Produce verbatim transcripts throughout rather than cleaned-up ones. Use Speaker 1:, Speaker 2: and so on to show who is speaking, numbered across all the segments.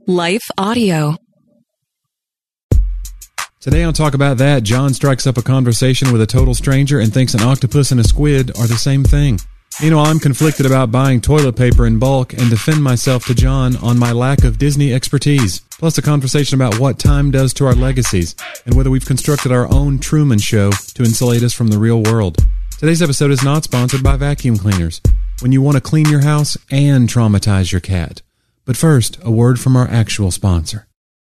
Speaker 1: Life Audio.
Speaker 2: Today on Talk About That, John strikes up a conversation with a total stranger and thinks an octopus and a squid are the same thing. Meanwhile, I'm conflicted about buying toilet paper in bulk and defend myself to John on my lack of Disney expertise. Plus a conversation about what time does to our legacies and whether we've constructed our own Truman Show to insulate us from the real world. Today's episode is not sponsored by vacuum cleaners, when you want to clean your house and traumatize your cat. But first, a word from our actual sponsor.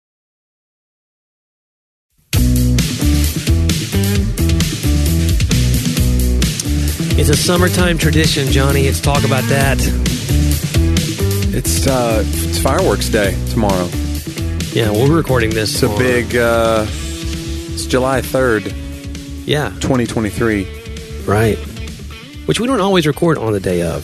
Speaker 3: It's a summertime tradition, Johnny. Let's talk about that.
Speaker 4: It's uh, it's fireworks day tomorrow.
Speaker 3: Yeah, well, we're recording this.
Speaker 4: It's a
Speaker 3: on,
Speaker 4: big. Uh, it's July third,
Speaker 3: yeah,
Speaker 4: twenty twenty-three.
Speaker 3: Right. Which we don't always record on the day of.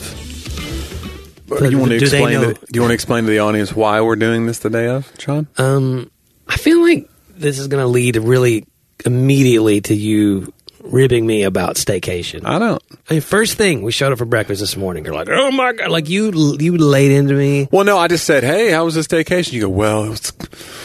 Speaker 4: Do you want to
Speaker 3: Do they
Speaker 4: explain?
Speaker 3: know-
Speaker 4: The, do you want to explain to the audience why we're doing this the day of, John?
Speaker 3: Um, I feel like this is going to lead really immediately to you ribbing me about staycation.
Speaker 4: I don't.
Speaker 3: I mean, first thing, we showed up for breakfast this morning. You're like, oh my God. Like, you you laid into me.
Speaker 4: Well, no, I just said, "Hey, how was this staycation?" You go, "Well, it was."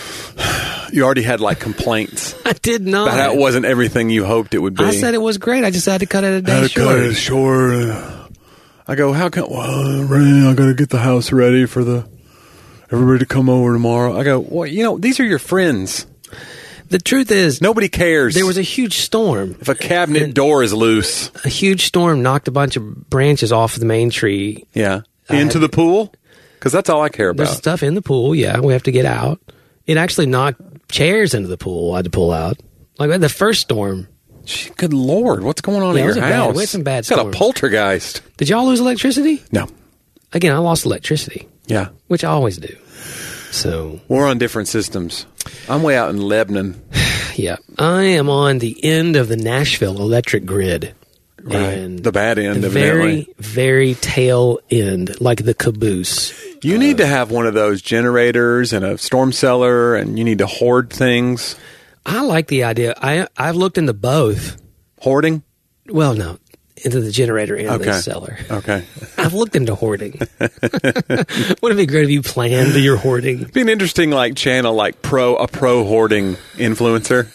Speaker 4: You already had like complaints
Speaker 3: I did not.
Speaker 4: about how it wasn't everything you hoped it would be.
Speaker 3: I said it was great. I just had to cut it a day
Speaker 4: I had to
Speaker 3: short.
Speaker 4: cut it short. I go, how come? Well, Ray, I got to get the house ready for the everybody to come over tomorrow. I go, well, you know, these are your friends.
Speaker 3: The truth is,
Speaker 4: Nobody cares.
Speaker 3: there was a huge storm.
Speaker 4: if a cabinet
Speaker 3: and-
Speaker 4: door is loose.
Speaker 3: A huge storm knocked a bunch of branches off the main tree.
Speaker 4: Yeah,
Speaker 3: I
Speaker 4: into
Speaker 3: had-
Speaker 4: the pool, because that's all I care
Speaker 3: There's
Speaker 4: about.
Speaker 3: stuff in the pool. Yeah, we have to get out. It actually knocked chairs into the pool. I had to pull out. Like the first storm.
Speaker 4: Gee, good Lord, what's going on
Speaker 3: Yeah, it
Speaker 4: in
Speaker 3: was
Speaker 4: your
Speaker 3: a bad-
Speaker 4: house?
Speaker 3: we had some bad
Speaker 4: It's got a
Speaker 3: storms.
Speaker 4: poltergeist.
Speaker 3: Did y'all lose electricity?
Speaker 4: No.
Speaker 3: Again, I lost electricity,
Speaker 4: Yeah,
Speaker 3: which I always do. So,
Speaker 4: we're on different systems. I'm way out in Lebanon.
Speaker 3: yeah, I am on the end of the Nashville electric grid.
Speaker 4: Right.
Speaker 3: And
Speaker 4: The bad end,
Speaker 3: the
Speaker 4: evidently.
Speaker 3: very, very tail end, like the caboose.
Speaker 4: You need to have one of those generators and a storm cellar, and you need to hoard things.
Speaker 3: I like the idea. I I've looked into both.
Speaker 4: Hoarding?
Speaker 3: Well, no, into the generator and
Speaker 4: Okay.
Speaker 3: the cellar.
Speaker 4: Okay.
Speaker 3: I've looked into hoarding. Wouldn't it be great if you planned your hoarding?
Speaker 4: Be an interesting like channel, like pro a pro hoarding influencer.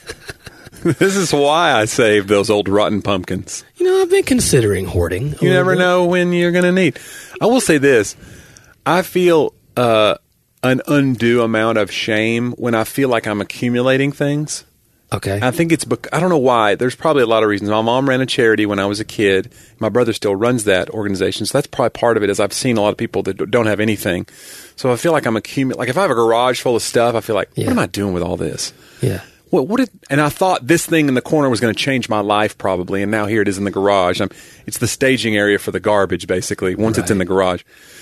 Speaker 4: This is why I saved those old rotten pumpkins.
Speaker 3: You know, I've been considering hoarding. a
Speaker 4: You
Speaker 3: little
Speaker 4: never
Speaker 3: bit.
Speaker 4: know when you're going to need. I will say this: I feel uh, an undue amount of shame when I feel like I'm accumulating things.
Speaker 3: Okay.
Speaker 4: I think it's, bec- I don't know why. There's probably a lot of reasons. My mom ran a charity when I was a kid. My brother still runs that organization. So that's probably part of it, is I've seen a lot of people that d- don't have anything. So I feel like I'm accumulating. Like if I have a garage full of stuff, I feel like,
Speaker 3: Yeah.
Speaker 4: what am I doing with all this?
Speaker 3: yeah.
Speaker 4: What, what did, and I thought this thing in the corner was going to change my life probably. And now here it is in the garage. I'm, it's the staging area for the garbage, basically, once it's in the garage.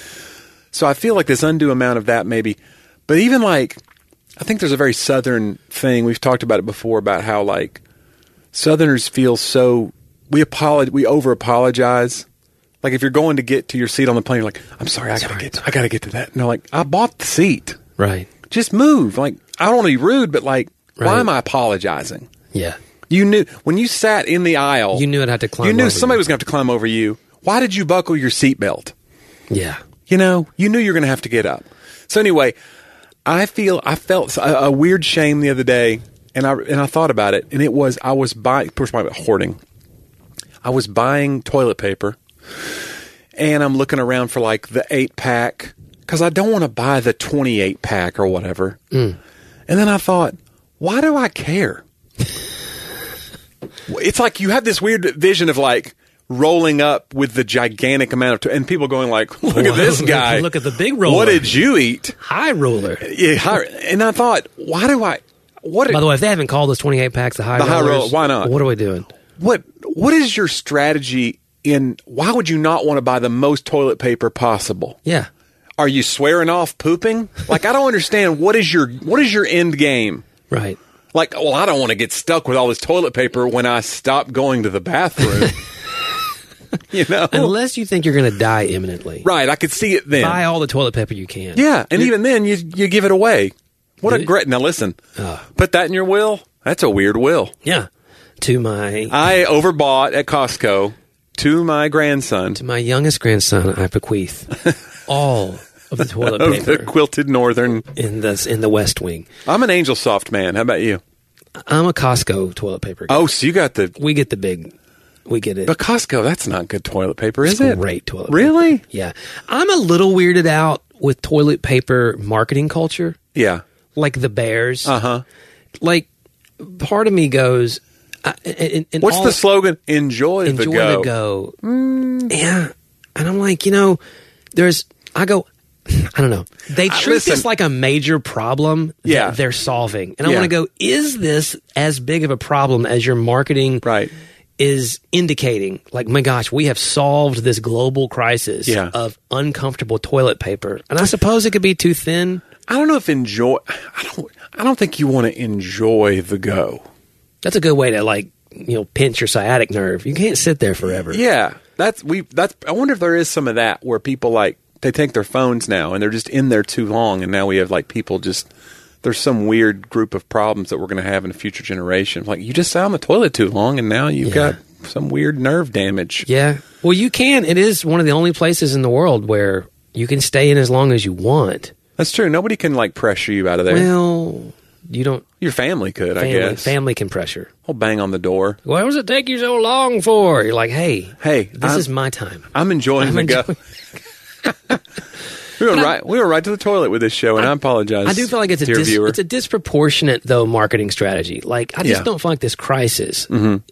Speaker 4: So I feel like this undue amount of that maybe. But even like, I think there's a very Southern thing. We've talked about it before about how like Southerners feel so we apologize, we over apologize. Like if you're going to get to your seat on the plane, you're like, I'm sorry, I gotta
Speaker 3: Sorry,
Speaker 4: get, I gotta get to that. No, like I bought the seat.
Speaker 3: Right.
Speaker 4: Just move. Like I don't want to be rude, but like,
Speaker 3: Right.
Speaker 4: why am I apologizing?
Speaker 3: Yeah.
Speaker 4: You knew when you sat in the aisle.
Speaker 3: You knew it had to climb
Speaker 4: You knew
Speaker 3: over
Speaker 4: somebody
Speaker 3: you.
Speaker 4: was going to have to climb over you. Why did you buckle your seatbelt?
Speaker 3: Yeah.
Speaker 4: You know, you knew you were going to have to get up. So anyway, I feel I felt a, a weird shame the other day, and I and I thought about it, and it was I was buying. We're talking about hoarding. I was buying toilet paper, and I'm looking around for like the eight pack because I don't want to buy the twenty-eight pack or whatever. Mm. And then I thought, why do I care? It's like you have this weird vision of like rolling up with the gigantic amount of, t- and people going like, look at this guy.
Speaker 3: Look at the big roller.
Speaker 4: What did you eat?
Speaker 3: High roller.
Speaker 4: Yeah, high, and I thought, why do I? What?
Speaker 3: By the way, if they haven't called those twenty-eight packs the high
Speaker 4: The high
Speaker 3: rollers,
Speaker 4: roller, why not?
Speaker 3: What are we doing?
Speaker 4: What? What is your strategy in? Why would you not want to buy the most toilet paper possible?
Speaker 3: Yeah.
Speaker 4: Are you swearing off pooping? Like I don't understand. What is your What is your end game?
Speaker 3: Right.
Speaker 4: Like, well, I don't want to get stuck with all this toilet paper when I stop going to the bathroom. You know,
Speaker 3: Unless you think you're going to die imminently.
Speaker 4: right? I could see it then.
Speaker 3: Buy all the toilet paper you can.
Speaker 4: Yeah, and even then, you you give it away. What a
Speaker 3: Did-
Speaker 4: great! Now listen,
Speaker 3: Uh.
Speaker 4: put that in your will. That's a weird will.
Speaker 3: Yeah. To my
Speaker 4: I overbought at Costco to my grandson.
Speaker 3: to my youngest grandson, I bequeath all of the toilet
Speaker 4: of
Speaker 3: paper
Speaker 4: the quilted northern.
Speaker 3: in the in the West Wing.
Speaker 4: I'm an Angel Soft man. How about you?
Speaker 3: I'm a Costco toilet paper guy.
Speaker 4: Oh, so you got the.
Speaker 3: We get the big, we get it.
Speaker 4: But Costco, that's not good toilet paper, is
Speaker 3: It's
Speaker 4: it?
Speaker 3: great toilet paper.
Speaker 4: Really?
Speaker 3: Yeah. I'm a little weirded out with toilet paper marketing culture,
Speaker 4: Yeah.
Speaker 3: like the Bears.
Speaker 4: Uh huh.
Speaker 3: Like, part of me goes, I, and, and
Speaker 4: What's
Speaker 3: all,
Speaker 4: the slogan? Enjoy,
Speaker 3: enjoy
Speaker 4: the go.
Speaker 3: the go. Yeah. And I'm like, you know, there's, I go, I don't know. They
Speaker 4: Uh,
Speaker 3: treat
Speaker 4: listen.
Speaker 3: this like a major problem that
Speaker 4: Yeah.
Speaker 3: they're solving. And I
Speaker 4: Yeah.
Speaker 3: want to go, is this as big of a problem as your marketing
Speaker 4: Right.
Speaker 3: is indicating? Like, my gosh, we have solved this global crisis
Speaker 4: Yeah.
Speaker 3: of uncomfortable toilet paper. And I suppose it could be too thin.
Speaker 4: I don't know if enjoy. I don't. I don't think you want to enjoy the go.
Speaker 3: That's a good way to, like, you know, pinch your sciatic nerve. You can't sit there forever.
Speaker 4: Yeah, that's we. That's. I wonder if there is some of that where people like they take their phones now and they're just in there too long, and now we have like people just. There's some weird group of problems that we're going to have in a future generation. Like you just sat on the toilet too long, and now you've
Speaker 3: Yeah.
Speaker 4: got some weird nerve damage.
Speaker 3: Yeah. Well, you can. It is one of the only places in the world where you can stay in as long as you want.
Speaker 4: That's true. Nobody can like pressure you out of there.
Speaker 3: Well, you don't.
Speaker 4: Your family could,
Speaker 3: Family,
Speaker 4: I guess.
Speaker 3: family can pressure.
Speaker 4: I'll bang on the door.
Speaker 3: Why does it take you so long for? You're like, hey,
Speaker 4: Hey,
Speaker 3: this
Speaker 4: I'm-
Speaker 3: is my time.
Speaker 4: I'm enjoying
Speaker 3: I'm
Speaker 4: the go.
Speaker 3: enjoying-
Speaker 4: We went right. We were right to the toilet with this show, and I, apologize.
Speaker 3: I do feel like it's a
Speaker 4: dear
Speaker 3: dis-
Speaker 4: viewer.
Speaker 3: it's a disproportionate though marketing strategy. Like I just
Speaker 4: Yeah. Mm-hmm.
Speaker 3: don't feel like this crisis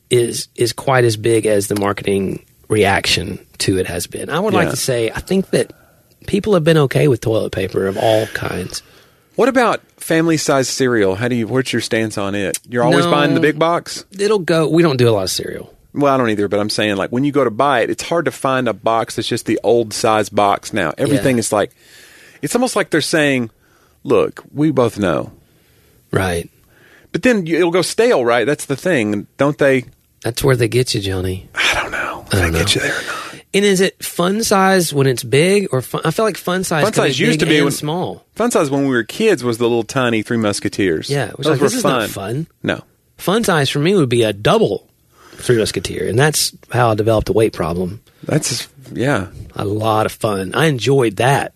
Speaker 3: is is quite as big as the marketing reaction to it has been. I would like
Speaker 4: Yeah.
Speaker 3: to say I think that people have been okay with toilet paper of all kinds.
Speaker 4: What about family-sized cereal? How do you? What's your stance on it? You're always
Speaker 3: No.
Speaker 4: buying the big box.
Speaker 3: It'll go. We don't do a lot of cereal.
Speaker 4: Well, I don't either, but I'm saying like when you go to buy it, it's hard to find a box that's just the old size box now. Everything
Speaker 3: Yeah.
Speaker 4: is like, it's almost like they're saying, "Look, we both know,"
Speaker 3: Right.
Speaker 4: but then you, it'll go stale, right? That's the thing, don't they?
Speaker 3: That's where they get you, Johnny.
Speaker 4: I don't know.
Speaker 3: I
Speaker 4: Did I,
Speaker 3: don't
Speaker 4: get
Speaker 3: know.
Speaker 4: you there or not?
Speaker 3: And is it fun size when it's big, or fun, I feel like fun size?
Speaker 4: Fun
Speaker 3: can
Speaker 4: size used
Speaker 3: big
Speaker 4: to be
Speaker 3: and
Speaker 4: when-
Speaker 3: small.
Speaker 4: Fun size when we were kids was the little tiny Three Musketeers.
Speaker 3: Yeah, which
Speaker 4: those
Speaker 3: like,
Speaker 4: were
Speaker 3: this is
Speaker 4: fun.
Speaker 3: not fun.
Speaker 4: No,
Speaker 3: Fun size for me would be a double Three Musketeer, and that's how I developed a weight problem.
Speaker 4: that's yeah.
Speaker 3: A lot of fun. I enjoyed that.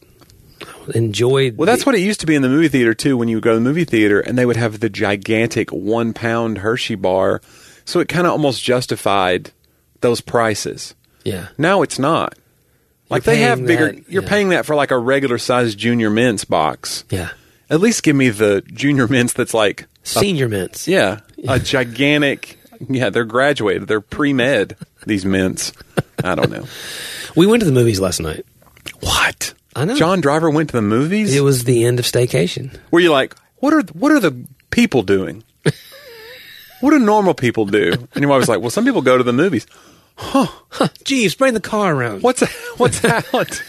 Speaker 3: Enjoyed.
Speaker 4: Well, that's what it used to be in the movie theater too. When you would go to the movie theater, and they would have the gigantic one pound Hershey bar, so it kind of almost justified those prices.
Speaker 3: Yeah.
Speaker 4: Now it's not. Like
Speaker 3: You're
Speaker 4: they have
Speaker 3: paying
Speaker 4: bigger.
Speaker 3: that,
Speaker 4: you're
Speaker 3: yeah.
Speaker 4: paying that for like a regular sized Junior Mints box.
Speaker 3: Yeah.
Speaker 4: At least give me the Junior Mints that's like
Speaker 3: Senior mints.
Speaker 4: yeah, a gigantic. Yeah, they're graduated. They're pre med. These mints. I don't know.
Speaker 3: We went to the movies last night.
Speaker 4: What?
Speaker 3: I know.
Speaker 4: John Driver went to the movies.
Speaker 3: It was the end of Staycation.
Speaker 4: Were you like, what are what are the people doing? What do normal people do? And your wife was like, well, some people go to the movies.
Speaker 3: Jeeves, bring the car around.
Speaker 4: What's what's that?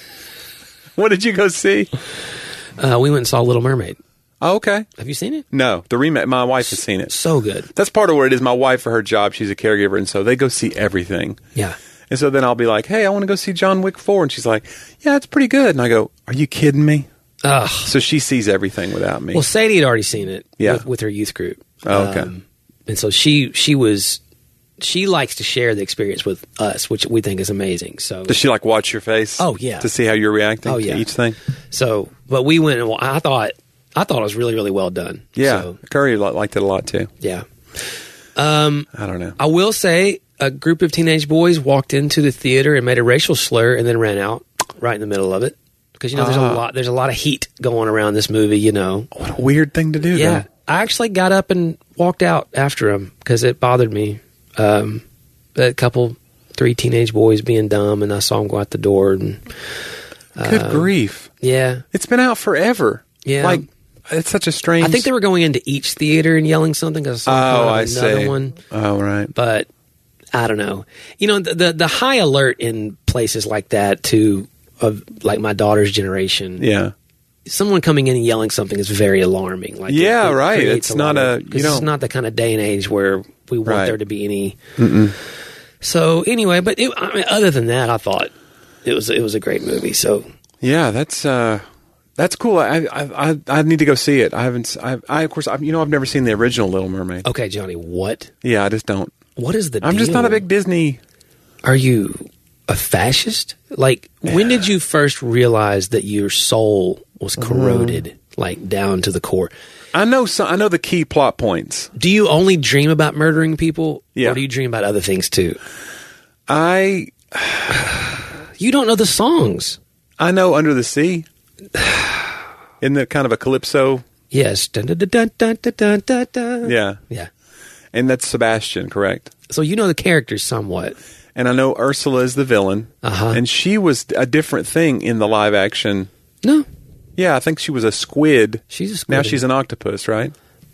Speaker 4: What did you go see?
Speaker 3: Uh, we went and saw Little Mermaid.
Speaker 4: Oh, okay.
Speaker 3: Have you seen it?
Speaker 4: No, the remake. My wife has seen it.
Speaker 3: So good.
Speaker 4: That's part of what it is. My wife, for her job, she's a caregiver, and so they go see everything.
Speaker 3: Yeah.
Speaker 4: And so then I'll be like, hey, I want to go see John Wick four. And she's like, yeah, it's pretty good. And I go, are you kidding me?
Speaker 3: Ugh.
Speaker 4: So she sees everything without me.
Speaker 3: Well, Sadie had already seen it
Speaker 4: Yeah.
Speaker 3: with, with her youth group.
Speaker 4: Oh, okay.
Speaker 3: Um, and so she she was she likes to share the experience with us, which we think is amazing. So
Speaker 4: Does she like watch your face?
Speaker 3: Oh, yeah.
Speaker 4: To see how you're reacting
Speaker 3: Oh, yeah.
Speaker 4: to each thing?
Speaker 3: so but we went and I thought I thought it was really really well done.
Speaker 4: Yeah.
Speaker 3: So,
Speaker 4: Curry li- liked it a lot too.
Speaker 3: yeah. Um,
Speaker 4: I don't know.
Speaker 3: I will say a group of teenage boys walked into the theater and made a racial slur and then ran out right in the middle of it because you know there's
Speaker 4: Ah.
Speaker 3: a lot there's a lot of heat going around this movie. You know.
Speaker 4: What a weird thing to do.
Speaker 3: Yeah,
Speaker 4: though.
Speaker 3: I actually got up and walked out after him because it bothered me. Um, a couple, three teenage boys being dumb, and I saw them go out the door. And
Speaker 4: Good
Speaker 3: uh,
Speaker 4: grief.
Speaker 3: yeah,
Speaker 4: It's been out forever.
Speaker 3: Yeah.
Speaker 4: Like, it's such a strange.
Speaker 3: I think they were going into each theater and yelling something because I
Speaker 4: Oh,
Speaker 3: saw
Speaker 4: I
Speaker 3: another
Speaker 4: see.
Speaker 3: one.
Speaker 4: Oh, right.
Speaker 3: But I don't know. You know, the, the the high alert in places like that to of like my daughter's generation.
Speaker 4: Yeah.
Speaker 3: Someone coming in and yelling something is very alarming. Like
Speaker 4: Yeah,
Speaker 3: it, it
Speaker 4: right.
Speaker 3: creates
Speaker 4: It's
Speaker 3: a lot
Speaker 4: not
Speaker 3: of-
Speaker 4: a- you
Speaker 3: 'cause it's
Speaker 4: don't-
Speaker 3: not the kind of day and age where we want
Speaker 4: Right.
Speaker 3: there to be any. Mm-mm. So anyway, but it, I mean, other than that, I thought it was it was a great movie. So
Speaker 4: Yeah, that's uh, that's cool. I, I I I need to go see it. I haven't. s- I, I of course. I, you know, I've never seen the original Little Mermaid.
Speaker 3: okay, Johnny, what
Speaker 4: Yeah, I just don't.
Speaker 3: what is the?
Speaker 4: I'm just
Speaker 3: deal?
Speaker 4: not a big Disney.
Speaker 3: Are you a fascist? Like, when did you first realize that your soul was corroded, mm-hmm. like down to the core?
Speaker 4: I know some, I know the key plot points.
Speaker 3: Do you only dream about murdering people?
Speaker 4: Yeah.
Speaker 3: Or do you dream about other things too?
Speaker 4: I...
Speaker 3: You don't know the songs.
Speaker 4: I know Under the Sea. Isn't that kind of a calypso?
Speaker 3: Yes. Dun, dun, dun, dun, dun, dun, dun, dun.
Speaker 4: Yeah.
Speaker 3: Yeah.
Speaker 4: And that's Sebastian, correct?
Speaker 3: So you know the characters somewhat.
Speaker 4: And I know Ursula is the villain.
Speaker 3: Uh-huh.
Speaker 4: And she was a different thing in the live action.
Speaker 3: No.
Speaker 4: Yeah, I think she was a squid.
Speaker 3: She's a squid.
Speaker 4: Now she's an octopus, right?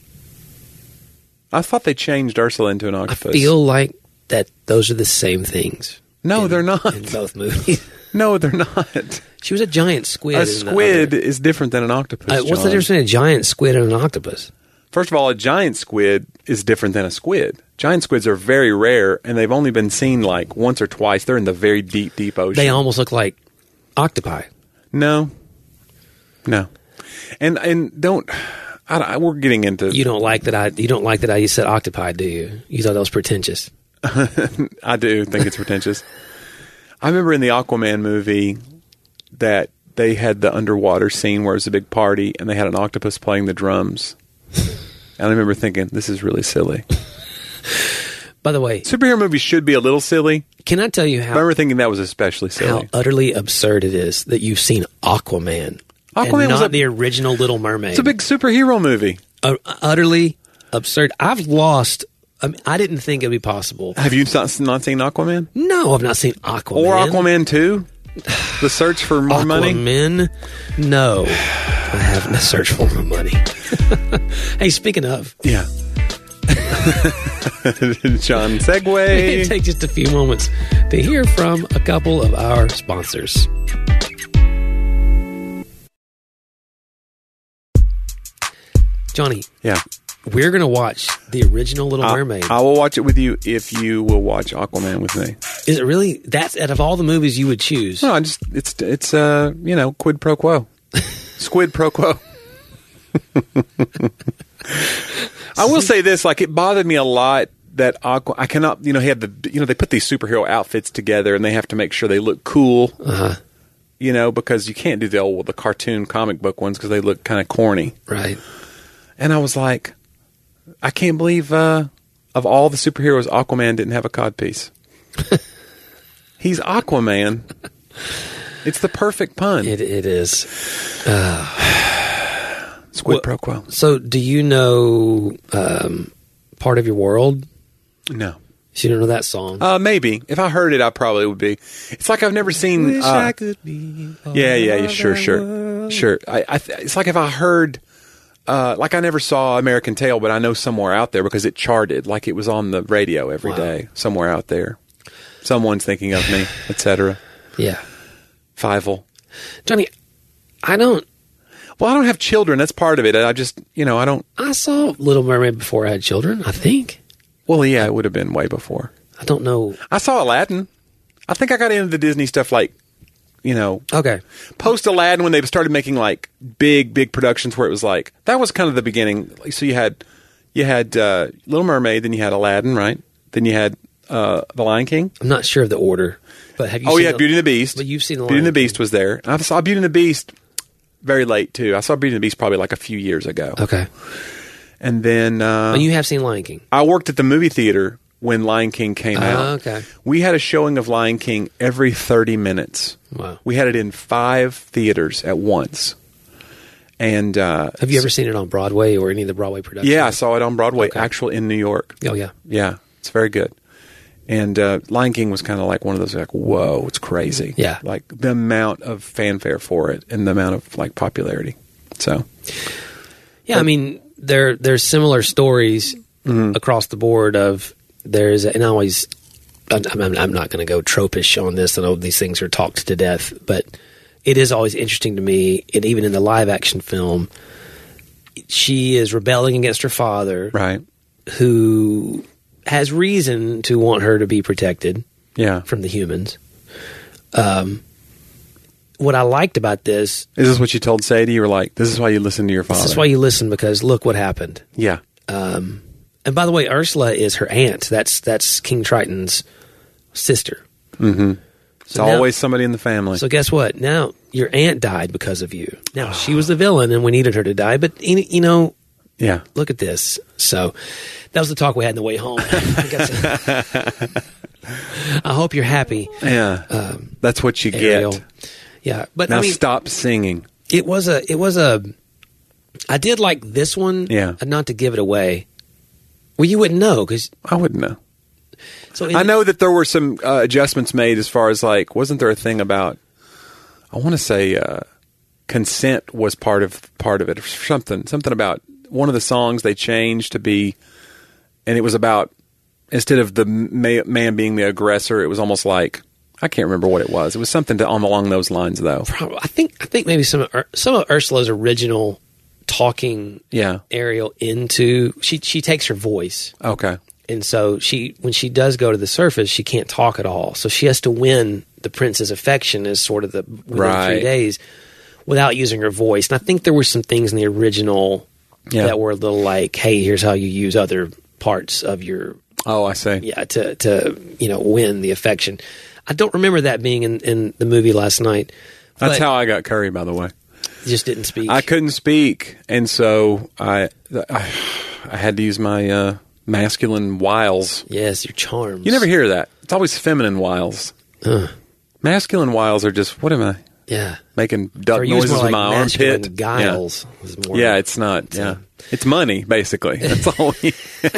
Speaker 4: I thought they changed Ursula into an octopus.
Speaker 3: I feel like that those are the same things.
Speaker 4: No,
Speaker 3: in,
Speaker 4: they're not.
Speaker 3: In both movies.
Speaker 4: No, they're not.
Speaker 3: She was a giant squid.
Speaker 4: A squid is different than an octopus.
Speaker 3: Uh, what's
Speaker 4: John.
Speaker 3: the difference between a giant squid and an octopus?
Speaker 4: First of all, a giant squid is different than a squid. Giant squids are very rare, and they've only been seen like once or twice. They're in the very deep, deep ocean.
Speaker 3: They almost look like octopi.
Speaker 4: No. No. And and don't... I, I, we're getting into...
Speaker 3: You don't like that I You don't like that I said octopi, do you? You thought that was pretentious.
Speaker 4: I do think it's pretentious. I remember in the Aquaman movie that they had the underwater scene where it was a big party and they had an octopus playing the drums. And I remember thinking, this is really silly.
Speaker 3: By the way,
Speaker 4: superhero movies should be a little silly.
Speaker 3: Can I tell you how...
Speaker 4: I remember thinking that was especially silly.
Speaker 3: How utterly absurd it is that you've seen Aquaman.
Speaker 4: Aquaman
Speaker 3: and
Speaker 4: was
Speaker 3: not
Speaker 4: a,
Speaker 3: the original Little Mermaid.
Speaker 4: It's a big superhero movie.
Speaker 3: Uh, utterly absurd. I've lost... I, mean, I didn't think it would be possible.
Speaker 4: Have you not, not seen Aquaman?
Speaker 3: No, I've not seen Aquaman.
Speaker 4: Or Aquaman two? The Search for More
Speaker 3: Aquaman?
Speaker 4: Money?
Speaker 3: Aquaman? No. I haven't. The Search for More Money. Hey, speaking of...
Speaker 4: Yeah. John, segue.
Speaker 3: Take just a few moments to hear from a couple of our sponsors. Johnny.
Speaker 4: Yeah.
Speaker 3: We're going to watch the original Little
Speaker 4: I,
Speaker 3: Mermaid.
Speaker 4: I will watch it with you if you will watch Aquaman with me.
Speaker 3: Is it really? That's out of all the movies you would choose.
Speaker 4: No, I just it's it's uh you know quid pro quo, squid pro quo. I will say this: like it bothered me a lot that Aqua. I cannot, you know, he had the you know they put these superhero outfits together and they have to make sure they look cool.
Speaker 3: Uh-huh.
Speaker 4: You know, because you can't do the old the cartoon comic book ones because they look kind of corny.
Speaker 3: Right.
Speaker 4: And I was like, I can't believe uh, of all the superheroes, Aquaman didn't have a codpiece. He's Aquaman. It's the perfect pun.
Speaker 3: It it is. Uh,
Speaker 4: Squid
Speaker 3: well,
Speaker 4: pro quo.
Speaker 3: So, do you know um, Part of Your World?
Speaker 4: No.
Speaker 3: So you don't know that song?
Speaker 4: Uh, maybe. If I heard it, I probably would be. It's like I've never seen.
Speaker 3: Wish
Speaker 4: uh,
Speaker 3: I could be.
Speaker 4: Yeah, yeah, yeah. Sure, sure, world. sure. I, I th- it's like if I heard. Uh, like I never saw American Tail, but I know somewhere out there because it charted, like it was on the radio every
Speaker 3: wow.
Speaker 4: day, somewhere out there. Someone's thinking of me, et cetera.
Speaker 3: Yeah.
Speaker 4: Fievel.
Speaker 3: Johnny, I don't...
Speaker 4: Well, I don't have children. That's part of it. I just, you know, I don't...
Speaker 3: I saw Little Mermaid before I had children, I think.
Speaker 4: Well, yeah, it would have been way before.
Speaker 3: I don't know.
Speaker 4: I saw Aladdin. I think I got into the Disney stuff like, you know...
Speaker 3: Okay.
Speaker 4: Post Aladdin when they started making like big, big productions where it was like... That was kind of the beginning. So you had you had uh, Little Mermaid, then you had Aladdin, right? Then you had uh, The Lion King.
Speaker 3: I'm not sure of the order, but have you
Speaker 4: oh,
Speaker 3: seen...
Speaker 4: yeah,
Speaker 3: the,
Speaker 4: Beauty and the Beast.
Speaker 3: But you've seen The Lion
Speaker 4: Beauty and the
Speaker 3: King.
Speaker 4: Beast was there. And I saw Beauty and the Beast very late, too. I saw Beauty and the Beast probably like a few years ago.
Speaker 3: Okay.
Speaker 4: And then... Uh,
Speaker 3: and you have seen Lion King.
Speaker 4: I worked at the movie theater when Lion King came
Speaker 3: uh,
Speaker 4: out.
Speaker 3: Okay.
Speaker 4: We had a showing of Lion King every thirty minutes.
Speaker 3: Wow.
Speaker 4: We had it in five theaters at once. And uh,
Speaker 3: have you ever seen it on Broadway or any of the Broadway productions?
Speaker 4: Yeah, I saw it on Broadway,
Speaker 3: okay.
Speaker 4: actual in New York.
Speaker 3: Oh, yeah.
Speaker 4: Yeah, it's very good. And uh, Lion King was kind of like one of those, like, whoa, it's crazy.
Speaker 3: Yeah.
Speaker 4: Like the amount of fanfare for it and the amount of like popularity. So,
Speaker 3: yeah, but, I mean, there there's similar stories mm-hmm. across the board of there's, and I always, I'm, I'm, I'm not going to go tropish on this. I know these things are talked to death, but it is always interesting to me, and even in the live action film, she is rebelling against her father,
Speaker 4: right?
Speaker 3: Who has reason to want her to be protected,
Speaker 4: yeah,
Speaker 3: from the humans. Um, what I liked about this
Speaker 4: is this what you told Sadie? You were like, "This is why you listen to your father.
Speaker 3: This is why you listen because look what happened."
Speaker 4: Yeah.
Speaker 3: Um, and by the way, Ursula is her aunt. That's that's King Triton's sister.
Speaker 4: Mm-hmm. It's so always now, somebody in the family.
Speaker 3: So guess what? Now your aunt died because of you. Now she was the villain, and we needed her to die. But you know,
Speaker 4: yeah.
Speaker 3: Look at this. So that was the talk we had on the way home. I, guess, I hope you're happy.
Speaker 4: Yeah, um, that's what you
Speaker 3: Ariel.
Speaker 4: get.
Speaker 3: Yeah, but
Speaker 4: now
Speaker 3: I mean,
Speaker 4: stop singing.
Speaker 3: It was a. It was a. I did like this one.
Speaker 4: Yeah,
Speaker 3: not to give it away. Well, you wouldn't know because
Speaker 4: I wouldn't know.
Speaker 3: So
Speaker 4: I know that there were some uh, adjustments made as far as like, wasn't there a thing about, I want to say uh, consent was part of part of it or something, something about one of the songs they changed to be, and it was about, instead of the ma- man being the aggressor, it was almost like, I can't remember what it was. It was something to, on along those lines though.
Speaker 3: Probably, I think I think maybe some of, Ur- some of Ursula's original talking
Speaker 4: yeah.
Speaker 3: Ariel into, she she takes her voice.
Speaker 4: Okay.
Speaker 3: And so she, when she does go to the surface, she can't talk at all. So she has to win the prince's affection as sort of the within
Speaker 4: right.
Speaker 3: three days without using her voice. And I think there were some things in the original yeah. that were a little like, "Hey, here's how you use other parts of your
Speaker 4: oh, I see,
Speaker 3: yeah to to you know win the affection." I don't remember that being in, in the movie last night.
Speaker 4: That's how I got Curry, by the way.
Speaker 3: Just didn't speak.
Speaker 4: I couldn't speak, and so I I, I had to use my. Uh, masculine wiles.
Speaker 3: Yes, your charms.
Speaker 4: You never hear that. It's always feminine wiles.
Speaker 3: Uh.
Speaker 4: Masculine wiles are just, what am I?
Speaker 3: Yeah.
Speaker 4: Making duck noises
Speaker 3: like
Speaker 4: with my armpit.
Speaker 3: Guiles.
Speaker 4: Yeah,
Speaker 3: was more
Speaker 4: yeah it's not. Yeah. It's money, basically. That's all we...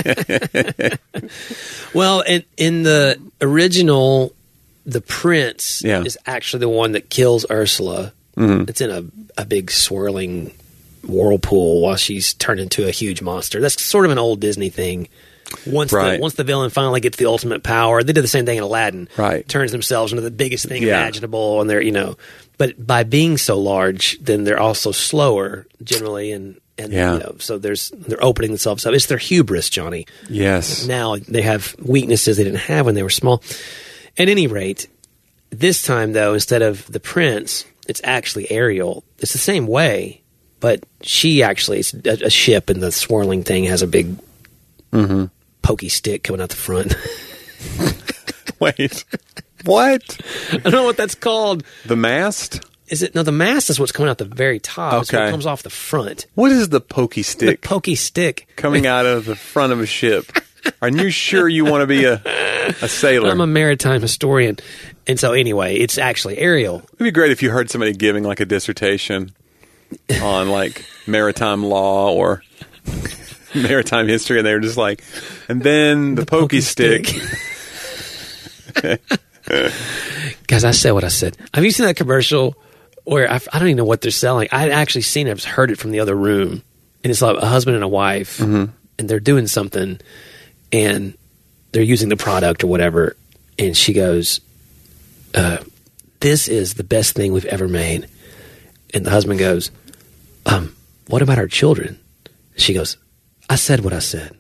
Speaker 3: Well, in, in the original, the prince
Speaker 4: yeah.
Speaker 3: is actually the one that kills Ursula.
Speaker 4: Mm-hmm.
Speaker 3: It's in a, a big swirling whirlpool while she's turned into a huge monster. That's sort of an old Disney thing. Once
Speaker 4: right.
Speaker 3: the once the villain finally gets the ultimate power, they did the same thing in Aladdin.
Speaker 4: Right,
Speaker 3: turns themselves into the biggest thing
Speaker 4: yeah.
Speaker 3: imaginable, and they're you know, but by being so large, then they're also slower generally, and and
Speaker 4: yeah.
Speaker 3: you know, so there's they're opening themselves up. It's their hubris, Johnny.
Speaker 4: Yes.
Speaker 3: Now they have weaknesses they didn't have when they were small. At any rate, this time though, instead of the prince, it's actually Ariel. It's the same way. But she actually, it's a, a ship, and the swirling thing has a big
Speaker 4: mm-hmm.
Speaker 3: pokey stick coming out the front.
Speaker 4: Wait, what?
Speaker 3: I don't know what that's called.
Speaker 4: The mast?
Speaker 3: Is it? No, the mast is what's coming out the very top.
Speaker 4: Okay.
Speaker 3: So it comes off the front.
Speaker 4: What is the pokey stick?
Speaker 3: The pokey stick.
Speaker 4: Coming out of the front of a ship. Are you sure you want to be a, a sailor?
Speaker 3: I'm a maritime historian. And so anyway, it's actually Ariel.
Speaker 4: It would be great if you heard somebody giving like a dissertation on like maritime law or maritime history, and they were just like, and then the, the pokey, pokey stick. stick.
Speaker 3: Guys, I said what I said. Have you seen that commercial where I, I don't even know what they're selling? I had actually seen it. I've heard it from the other room, and it's like a husband and a wife,
Speaker 4: mm-hmm.
Speaker 3: and they're doing something, and they're using the product or whatever, and she goes, uh, "This is the best thing we've ever made," and the husband goes, Um, what about our children? She goes, I said what I said.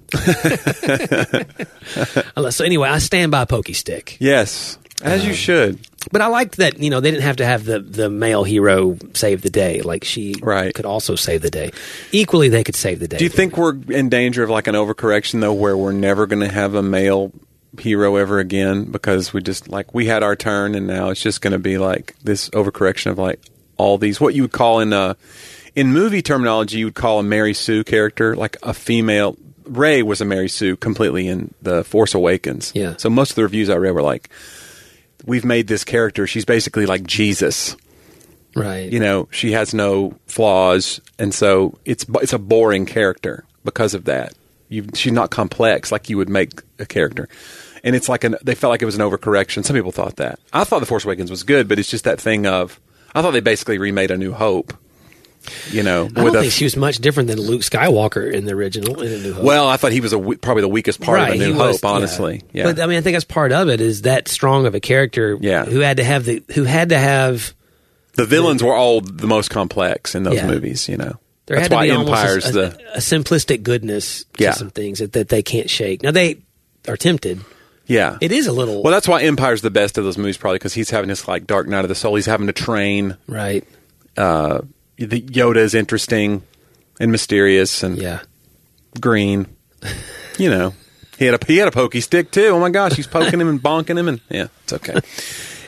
Speaker 3: So anyway, I stand by Pokey Stick.
Speaker 4: Yes, as um, you should.
Speaker 3: But I liked that, you know, they didn't have to have the, the male hero save the day. Like she
Speaker 4: right.
Speaker 3: could also save the day. Equally, they could save the day.
Speaker 4: Do you think we're in danger of like an overcorrection, though, where we're never going to have a male hero ever again? Because we just, like, we had our turn, and now it's just going to be like this overcorrection of like all these, what you would call in uh in movie terminology, you would call a Mary Sue character, like a female. Rey was a Mary Sue completely in The Force Awakens.
Speaker 3: Yeah.
Speaker 4: So most of the reviews I read were like, we've made this character, she's basically like Jesus.
Speaker 3: Right.
Speaker 4: You know, she has no flaws, and so it's it's a boring character because of that. You, she's not complex like you would make a character. And it's like an, they felt like it was an overcorrection. Some people thought that. I thought The Force Awakens was good, but it's just that thing of, I thought they basically remade A New Hope. You know,
Speaker 3: I
Speaker 4: with
Speaker 3: don't
Speaker 4: a,
Speaker 3: think she was much different than Luke Skywalker in the original in A New Hope.
Speaker 4: Well, I thought he was a, probably the weakest part
Speaker 3: right,
Speaker 4: of A New
Speaker 3: was,
Speaker 4: Hope, honestly.
Speaker 3: Yeah.
Speaker 4: Yeah.
Speaker 3: But I mean, I think that's part of it is that strong of a character.
Speaker 4: Yeah.
Speaker 3: Who had to have the who had to have
Speaker 4: the villains the, were all the most complex in those
Speaker 3: yeah.
Speaker 4: movies. You know,
Speaker 3: there
Speaker 4: that's
Speaker 3: had to
Speaker 4: why
Speaker 3: be
Speaker 4: Empire's
Speaker 3: a,
Speaker 4: the
Speaker 3: a, a simplistic goodness to
Speaker 4: yeah.
Speaker 3: some things that, that they can't shake. Now they are tempted.
Speaker 4: Yeah,
Speaker 3: it is a little.
Speaker 4: Well, that's why Empire's the best of those movies, probably because he's having this like Dark Night of the Soul. He's having to train.
Speaker 3: Right.
Speaker 4: Uh, the Yoda is interesting and mysterious and
Speaker 3: yeah.
Speaker 4: green. You know, he had a he had a pokey stick too. Oh my gosh, he's poking him and bonking him, and yeah, it's okay.